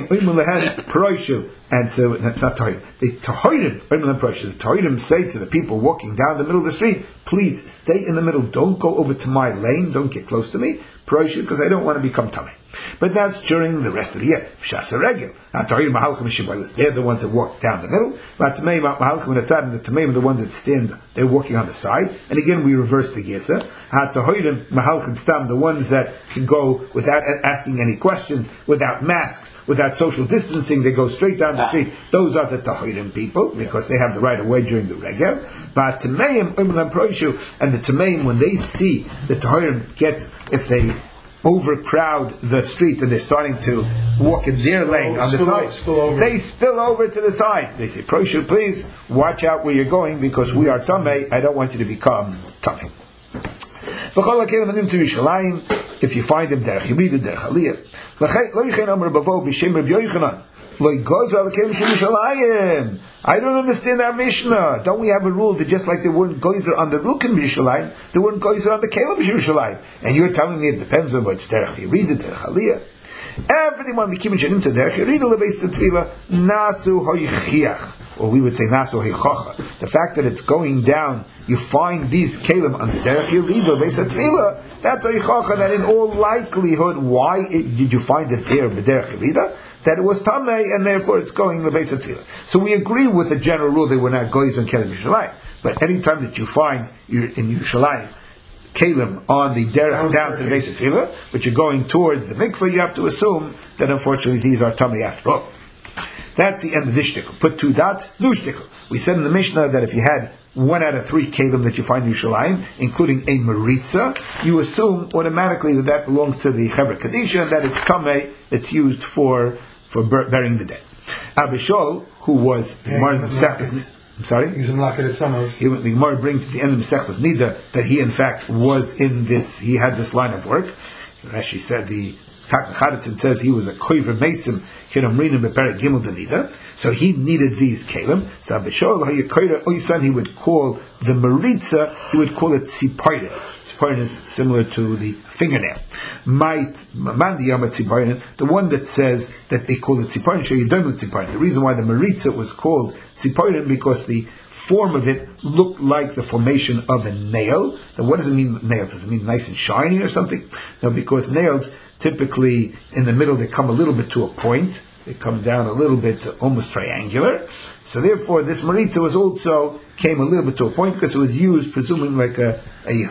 that's not Tahirim. The Tahirim say to the people walking down the middle of the street, please stay in the middle, don't go over to my lane, don't get close to me, because I don't want to become Tameh. But that's during the rest of the year. They're the ones that walk down the middle. And the Tameim are the ones that stand, they're walking on the side. And again, we reverse the Gesa. The ones that can go without asking any questions, without masks, without social distancing, they go straight down the street. Those are the Tahirim people, because they have the right of way during the Regel. But Tameim, and the Tameim, when they see the Tahirim if they overcrowd the street and they're starting to walk in their lane on the side, they spill over to the side. They say, Proshu, please watch out where you're going, because we are Tamei, I don't want you to become Tamei. If you find them derech Yerida, derech Aliyah. I don't understand our Mishnah. Don't we have a rule that just like they weren't Goizer on the Rukin Yerushalayim, they weren't Goizer on the Kalim Yerushalayim? And you're telling me it depends on what's derech Yerida, derech Aliyah. Everyone became into derech Yerida lebeis tefillah nasu hoyichiach, or we would say nasu hoyichocha. The fact that it's going down, you find these Kalim on the derech Yerida lebeis tefillah. That's hoyichocha. That in all likelihood, why did you find it there derech Yerida? That it was Tamei, and therefore it's going the base of Tefillah. So we agree with the general rule they were not Goyis on Kelim Yerushalayim. But any time that you find in Yerushalayim kalim on the derech down to the base of tefillah, but you're going towards the mikveh, you have to assume that unfortunately these are tummy after all. That's the end of this shtickle. Put 2 dots, new shtickle. We said in the Mishnah that if you had 1 out of 3 kalim that you find in Yerushalayim, including a maritza, you assume automatically that that belongs to the Chevra Kadisha and that it's tamei, it's used for burying the dead. Abishol, who was I'm sorry? He's in Lakedet Samos. The Gemara brings at the end of Masechtas Nida that he in fact was in this, he had this line of work. Rashi said the Chaditzin says he was a koiver mesim kinomrinim beperek gimel denida, so he needed these kalim. So Abishol hayakoira oisan, he would call the maritza, he would call it tzipoirin. Tzipoirin is similar to the fingernail. The one that says that they call it tzipoirin, the reason why the maritza was called tzipoirin because the form of it looked like the formation of a nail. Now what does it mean nail? Does it mean nice and shiny or something? No, because nails typically in the middle they come a little bit to a point. They come down a little bit almost triangular. So therefore this maritza was also came a little bit to a point because it was used presumably like a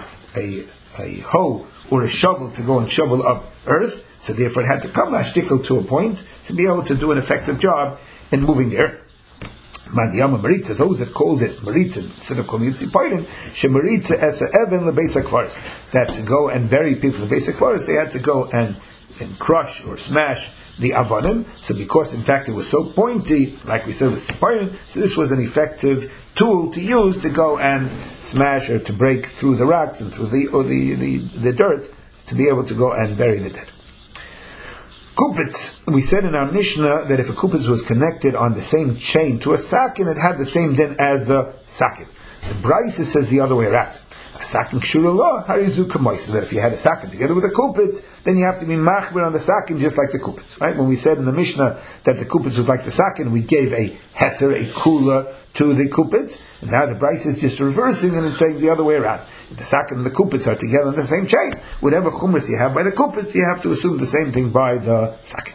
hoe or a shovel to go and shovel up earth. So therefore it had to come ashtikal to a point to be able to do an effective job in moving the earth. Madiyama maritza, those that called it maritza instead of calling it tzipoirin, shemaritza esa even lebeisak forest, that to go and bury people in the basic forest, they had to go and crush or smash the avonim. So because in fact it was so pointy, like we said with tzipoirin, so this was an effective tool to use to go and smash or to break through the rocks and through the dirt to be able to go and bury the dead. Kupitz, we said in our Mishnah that if a kupitz was connected on the same chain to a sakin, it had the same din as the sakin. The Brisa says the other way around. A sakin kshurullah harizu kamoy. So that if you had a sakin together with a kupitz, then you have to be machber on the sakin just like the kupitz. Right? When we said in the Mishnah that the kupitz was like the sakin, we gave a heter, a kula to the kupitz. And now the Brisa is just reversing and it's saying the other way around. If the sakin and the kupitz are together on the same chain, whatever chumras you have by the kupitz, you have to assume the same thing by the sakin.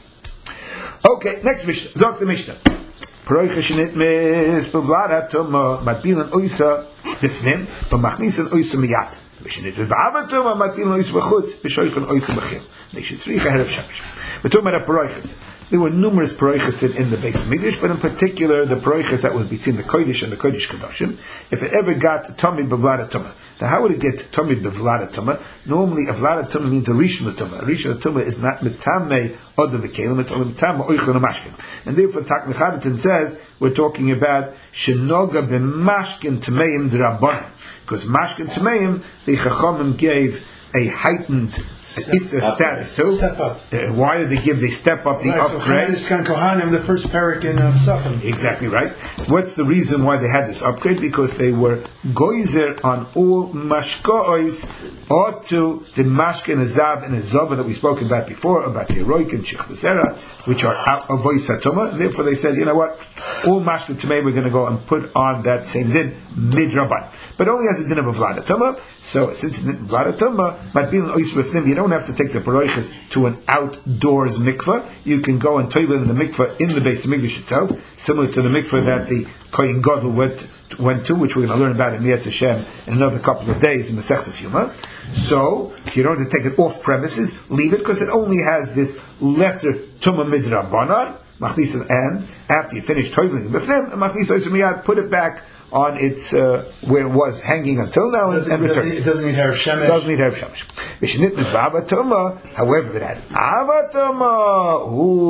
Okay, next Mishnah. Zok the Mishnah. Proicha shenitmis bevlada tuma matbilan oisa bifnim v'machnisan oisa miyad. V'shenitmis b'ava tuma matbilan oisa b'chutz v'shoichan oisa b'chil. Neishtzricha herav shemesh. We're talking about proichas. There were numerous proichas in the base of Mikdash, but in particular the proichas that was between the Kodesh and the Kodesh Kedoshim. If it ever got Tomid Bevlada Tumah. Now how would it get Tomid Bevlada Tumah? Normally a Vlada Tumah means a Rishon Tumah. A Rishon Tumah is not Mitame Oda V'Kelim, it's only Mitame Oichel Mashkin. And therefore Tak Mechaditin says we're talking about Shenoga B'Mashkin Tameim D'Rabbanim. Because Mashkin Tameim, the Chachamim gave a heightened status too. Step up. Why did they give the step up, the upgrade? Kohanim, the first parak in Psachim. Exactly right. What's the reason why they had this upgrade? Because they were goizer on all mashkois, or to the mashke and azav and azava that we spoke about before, about the heroic and shechvazera, which are out of voice hatoma. And therefore they said, you know what? All mashke today we're going to go and put on that same din midraban, but only as a din of a vlada toma. So since it's vlada toma, might be an ois with them. You don't have to take the paroiches to an outdoors mikveh. You can go and toilet in the mikveh in the base of Mikdash itself, similar to the mikveh that the Kohen Gadol went to, which we're going to learn about in Miyat Hashem in another couple of days in Masechtas Yuma. So, if you don't want to take it off premises, leave it, because it only has this lesser Tumah Midrabanan, Machnisa, and after you finish toiling the Befnim, Machnisa Miyad, put it back on its where it was hanging until now and return. It doesn't need Harav Shemesh. It doesn't need Harav Shemesh. However, it had Avatoma.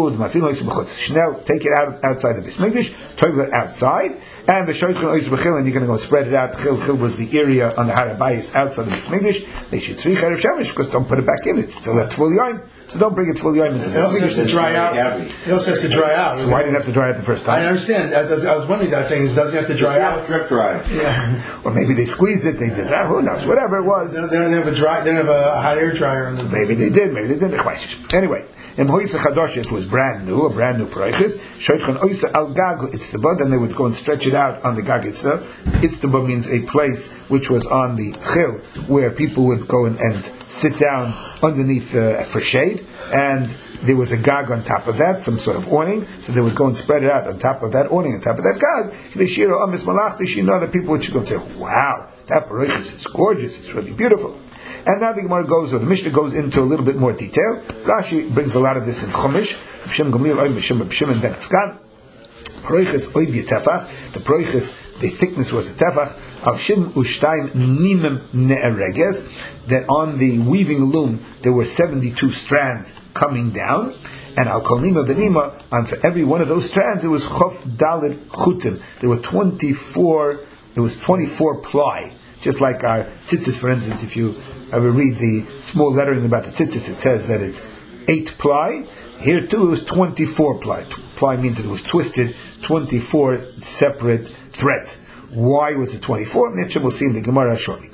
Schnell, take it outside of this Mikdash, toilet outside, and the Shoichin Ois B'chil, and you're going to go spread it out. Chil was the area on the Harabayis outside of this Mikdash. They should tzrich Harav Shemesh, because don't put it back in. It's still at Tvul Yoim. So don't bring it Tvul Yoim into it. It also has to dry out. It also has to dry out. So why did it have to dry out the first time? I understand. I was wondering that, saying it doesn't have to dry out. Drip dry. Yeah. Or maybe they squeezed it, they did that, who knows, whatever it was. They don't have a hot air dryer in the Maybe they did, Anyway, in Hoysa Chadosh, it was brand new proiches. Shoitchan Oysa al Gagu Itztaba, then they would go and stretch it out on the Gag itself. Itztaba means a place which was on the Chil, where people would go and sit down underneath for shade, and there was a Gag on top of that, some sort of awning, so they would go and spread it out on top of that awning, on top of that Gag. The people would go and say, wow, that Baruch is gorgeous, it's really beautiful. And now the Gemara goes, or the Mishnah goes into a little bit more detail. Rashi brings a lot of this in Chumash. B'Shem Gamliel, B'Shem ben Tzkan. Proiches oiv tefach. The proiches, the thickness was a tefach. Al shim u'shtayim nimem ne'ereges. That on the weaving loom there were 72 strands coming down. And al kol nima benima, and for every one of those strands it was chof dalid chutim. There were 24. There was 24 ply. Just like our tzitzis, for instance, if you ever read the small lettering about the tzitzis, it says that it's 8 ply. Here too, it was 24 ply. Ply means that it was twisted, 24 separate threads. Why was it 24? Nietzsche will see in the Gemara shortly.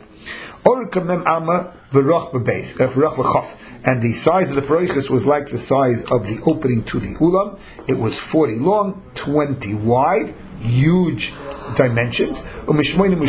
And the size of the paroiches was like the size of the opening to the ulam. It was 40 long, 20 wide, huge dimensions. Machlokes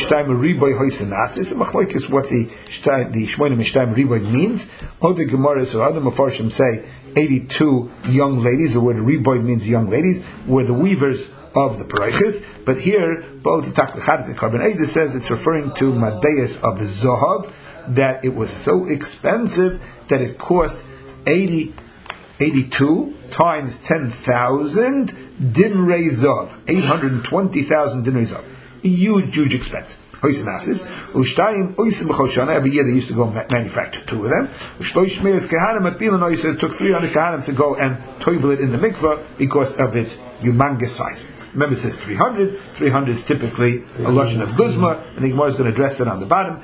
is what the Shmoyne Mishtayim Riboy means. Other Gemaras or other Mefarshim say 82 young ladies. The word Riboy means young ladies, were the weavers of the paroiches. But here, both the Tachlichat and Carbon Eida says it's referring to Madeus of the Zohav, that it was so expensive that it cost 82 times 10,000 dinrei zav, 820,000 dinrei zav. Huge expense. Every year they used to go manufacture 2 of them. It took 300 kahanim to go and toivel it in the mikveh because of its humongous size. Remember, it says 300. 300 is typically a lashon of guzma, and the Gemara is going to address that on the bottom.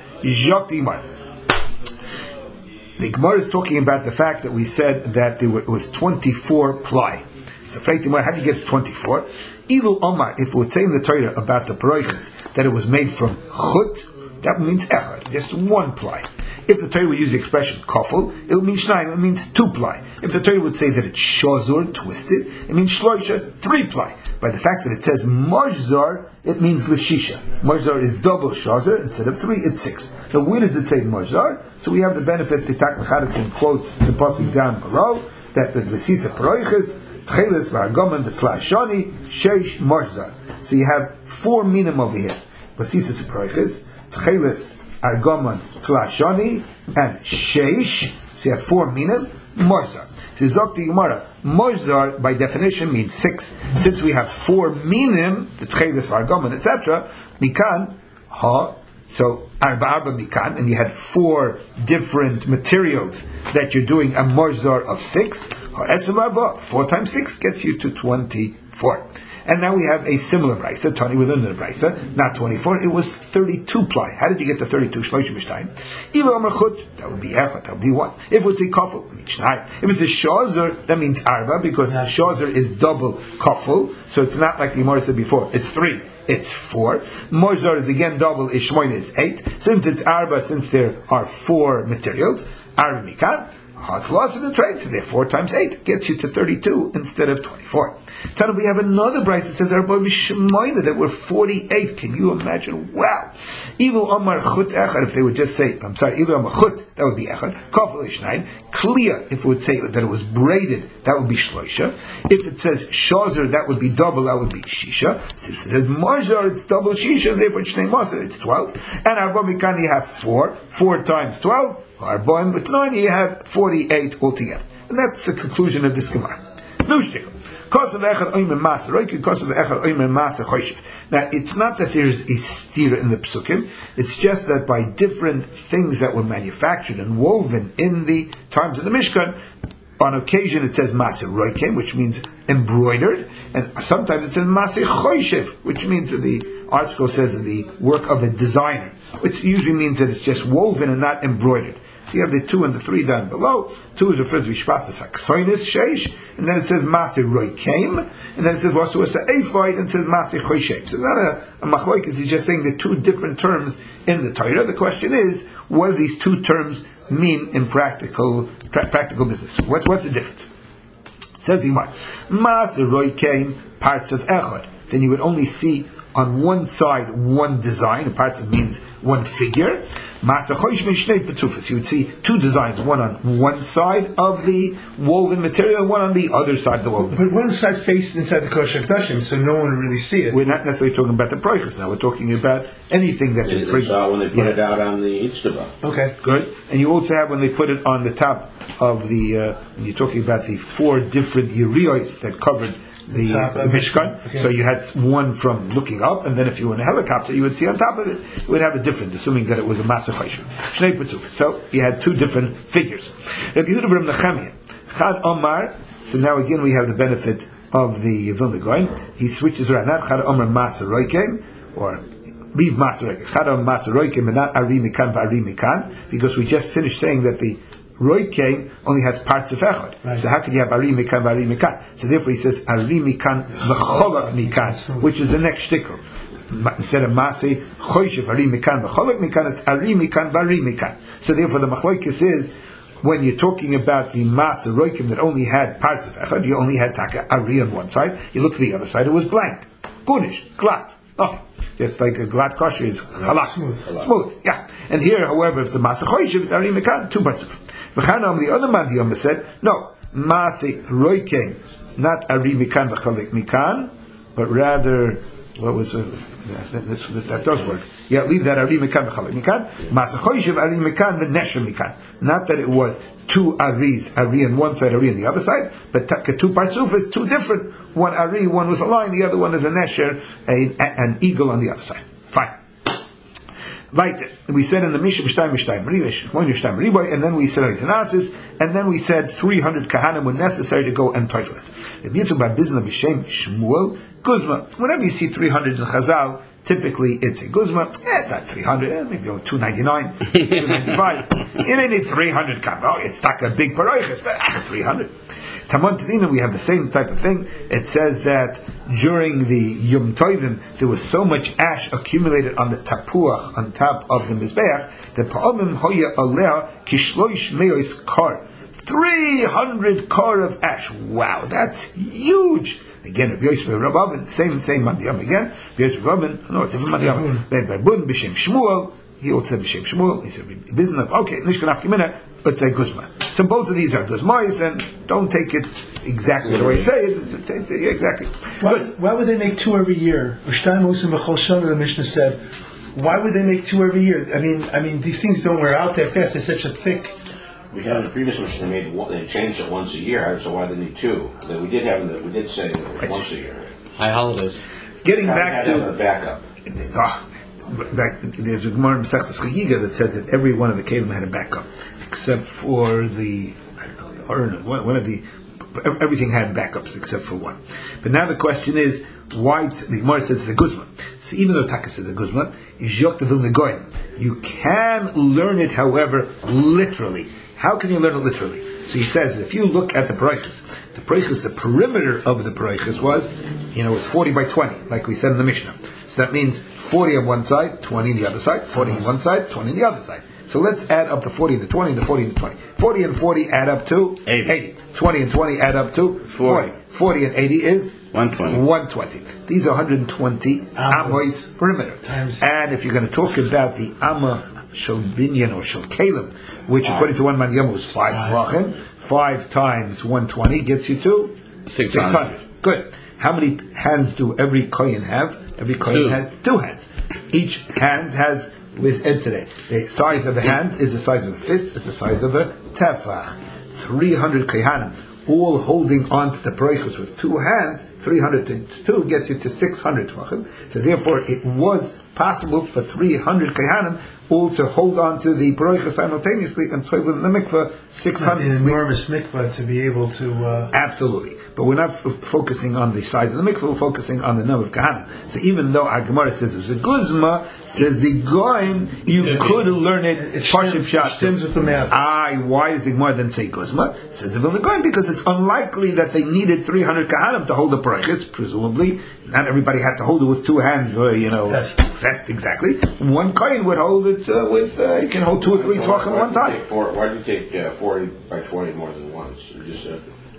The Gemara is talking about the fact that we said that it was 24 ply. So, how do you get to 24? Ilu Omar, if it would say in the Torah about the paroiches that it was made from chut, that means echad, just 1 ply. If the Torah would use the expression kofel, it would mean shnayim, it means 2 ply. If the Torah would say that it's shozor, twisted, it means shloisha, 3 ply. By the fact that it says mojzar, it means l'shisha. Mojzar is double shozor, instead of 3, it's 6. Now where does it say mojzar? So we have the benefit, the Tak Mechadikim quotes the pasuk down below, that the Vesisa paroiches, Tcheles v'argomen the klashani sheish mojzar. So you have 4 minim over here. Vesisa paroiches, Tcheles, argomen, klashani, and sheish. So you have 4 minim. Mojzar. So Zok the Gemara, Mojzar by definition means 6. Since we have 4 minim, the Tcheles v'argomen, etc. Mikan ha. So arba mikan, and you had 4 different materials that you're doing a Mojzar of 6. 4 times 6 gets you to 24. And now we have a similar brisa, Tani within the brisa, not 24, it was 32 ply. How did you get to 32? Shloshim Mishtayim. Ilo Amar Chut, that would be Echad, that would be 1. If it's a Kafel, Mishnayim. If it's a Shazar, that means Arba, because Shazar is double Kafel, so it's not like the Gemara said before, it's 3. It's 4. Mojzar is again double, Ishmoin is 8. Since it's Arba, since there are 4 materials, Arba Mikan, Hard in the trade, so there 4 times 8 gets you to 32 instead of 24. Tana, we have another price that says that we're 48. Can you imagine? Wow! Ilu Amar Chut Echad, if they would just say, Ilu Amar Chut, that would be Echad. Kafel Ishnaim. Clear, if it would say that it was braided, that would be Shloisha. If it says Shazar, that would be double, that would be Shisha. Since it says Mazar, it's double Shisha, therefore Shnei Mazar, it's 12. And Arba Mikan, you have 4. 4 times 12. Arbaim with 9, you have 48 altogether. And that's the conclusion of this Gemara. Now, it's not that there's a steer in the psukim, it's just that by different things that were manufactured and woven in the times of the Mishkan, on occasion it says Maaseh Roikem, which means embroidered, and sometimes it says Maaseh Choishev, which means that the article says the work of a designer, which usually means that it's just woven and not embroidered. You have the 2 and the 3 down below. 2 is referred to Shpasas Haksoinis Sheish, and then it says Maaseh Roikem, and then it says Vasuasa Ephod, and it says Maaseh Choishev. So it's not a machlokes, he's just saying the 2 different terms in the Torah. The question is, what do these 2 terms mean in practical business? What's the difference? It says the Gemara, Maaseh Roikem, parts of Echad. Then you would only see on one side one design, parts means one figure. You would see two designs, one on one side of the woven material, one on the other side of the woven. But one side faced inside the Kodesh HaKodashim, so no one would really see it. We're not necessarily talking about the Proichus now. We're talking about anything that They saw when they put it out on the Itztaba. Okay, good. And you also have when they put it on the top of the. When you're talking about the 4 different Yerios that covered the Mishkan. Okay. So you had one from looking up, and then if you were in a helicopter, you would see on top of it. You would have a different, assuming that it was a Masach Haishu. Shnei Petzuf. So you had 2 different figures. Rabbi Yehuda Bar Nechemia, Chad Omar. So now again we have the benefit of the Vilna Gaon. He switches around. Not Chad Omar Masa Roikem, or leave Masa Roikem. Chad Omar Masa Roikem, and not Ari Mikan V'Ari Mikan, because we just finished saying that the Roikem only has parts of Echad. Right. So how could you have Ari Mikan V'Ari Mikan? So therefore he says Ari Mikan V'Cholak Mikan, which is the next shtickle. Instead of Masei Choyshev Ari Mikan V'Cholak Mikan, it's Ari Mikan V'Ari Mikan. So therefore the Machlokes is, when you're talking about the Masa Roikim that only had parts of Echad, you only had Taka Ari on one side, you look at the other side, it was blank. Gunish, glatt, nothing. Just like a glatt kosher is halak. Smooth, yeah. And here, however, it's the Masa Choyshev, it's Ari Mikan, 2 parts of it. V'chanam, the other Madiyam said, no, Masa Roikim, not Ari Mikan V'Cholak Mikan, but rather, what was that does work. Yeah, leave that Ari Mikan V'Cholak Mikan. Masa Choyshev Ari Mikan V'Nesher Mikan. Not that it was 2 Aris, Ari on one side, Ari on the other side, but 2 Partsufas, 2 different. One Ari, one was a lion, the other one is a Nesher, an eagle on the other side. Fine. Right, we said in the Mishnah and then we said Tanasis, and then we said 300 Kahanim were necessary to go and Teufel it. Whenever you see 300 in Chazal, typically it's a Guzma. It's not 300, maybe 299, 295. It ain't 300 Kahanim. Oh, it's stuck a big Paroiches, but 300. Tamon Tadina, we have the same type of thing. It says that during the Yom Tovim, there was so much ash accumulated on the tapuach, on top of the Mizbeach, that Pa'omim Hoya Alea Kishloish Meos Kar. 300 kar of ash. Wow, that's huge. Again, Rabbi Yosef Rabban, same Madiyam again. Rabbi Yosef Rabban, no, different Madiyam. Barbun B'Shem Shmuel. He also said B'Shem Shmuel. He said Biznav. Okay, Nishkan Afkimina. Let's say Guzma. So both of these are Guzmais, and don't take it exactly the way you say it. Take it exactly. Why would they make 2 every year? Ushtaim Osim B'Chol Shana, the Mishnah said. Why would they make 2 every year? I mean, these things don't wear out that fast. They're such a thick. We had in the previous Mishnah they changed it once a year, so why do they need 2? That we did say once a year. High holidays. Getting back to the backup. There's a Gemara in Masechtas Chagiga that says that every one of the kelim had a backup, except for the one of the everything had backups except for one. But now the question is, why the Gemara says it's a guzma? So even though Takas is a guzma, you can learn it, however, literally. How can you learn it literally? So he says, if you look at the Paraychas, the perimeter of the Paraychas was, it's 40 by 20, like we said in the Mishnah. So that means 40 on one side, 20 on the other side, 40 on one side, 20 on the other side. So let's add up the 40 and the 20 and the 40 and the 20. 40 and 40 add up to 80. 20 and 20 add up to 40. 40 and 80 is 120. These are 120 Amos perimeter. And if you're going to talk about the Amma Shel Binyan or Shel Kalim, which according to one Madiyam was 5 Zvachim, 5 times 120 gets you to 600. Good. How many hands do every kohen have? Every kohen has 2 hands. Each hand has, with Ed today, the size of the hand is the size of a fist, it's the size of a tefach. 300 kohanim, all holding on to the paraychos with 2 hands. 300 to 2 gets you to 600 tvachim. So therefore, it was possible for 300 kohanim all to hold on to the paraychos simultaneously and play with the mikveh 600. An enormous mikveh to be able to. Absolutely. But we're not focusing on the size of the mikveh, we're focusing on the number of kahanim. So even though our Gemara says it's a guzma, says the goyim, you could learn it. It stems with the math. Why does the Gemara then say guzma? Says the goyim because it's unlikely that they needed 300 kahanim to hold the paraychos. Presumably, not everybody had to hold it with 2 hands, fast exactly. One kohen would hold it he can hold 2 or 3 tvachim at one time. Why do you take 40 by 20 more than once? You just said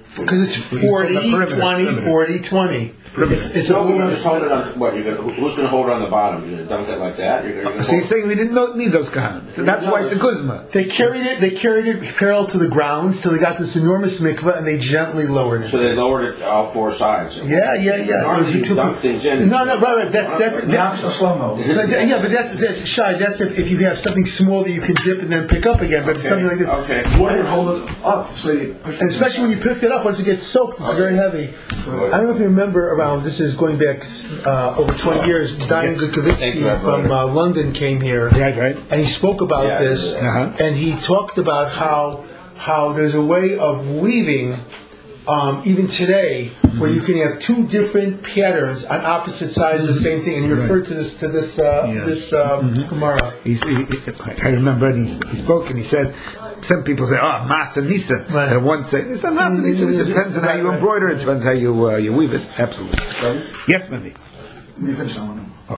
Because it's 40, 20, 40, 20. It's So a you're going to hold it on, what, who's going to hold it on the bottom? You're going to dunk it like that? You're going to So he's saying we didn't need those kahanim. So that's why it's a guzma. They carried it parallel to the ground till they got this enormous mikveh, and they gently lowered it. So they lowered it all four sides. Yeah. Normally you dunk things in. No, right. That's Not so slow-mo. yeah, but that's shy. That's if you have something small that you can dip and then pick up again. But it's something like this. Okay. Why did hold it up? So you And especially when you picked it up, once it gets soaked, it's very heavy. I don't know if you remember around, this is going back over 20 years, Diane Gukowitsky from London came here, Right. and he spoke about this, and he talked about how there's a way of weaving, even today, where you can have two different patterns on opposite sides of the same thing, and he referred to this Gemara. I remember, and he spoke, and he said, some people say, Masa Nisa. Right. And one say, it's not Masa Nisa. It depends on how you embroider it. It depends how you weave it. Absolutely. Yes, Mandy. Let me finish that one.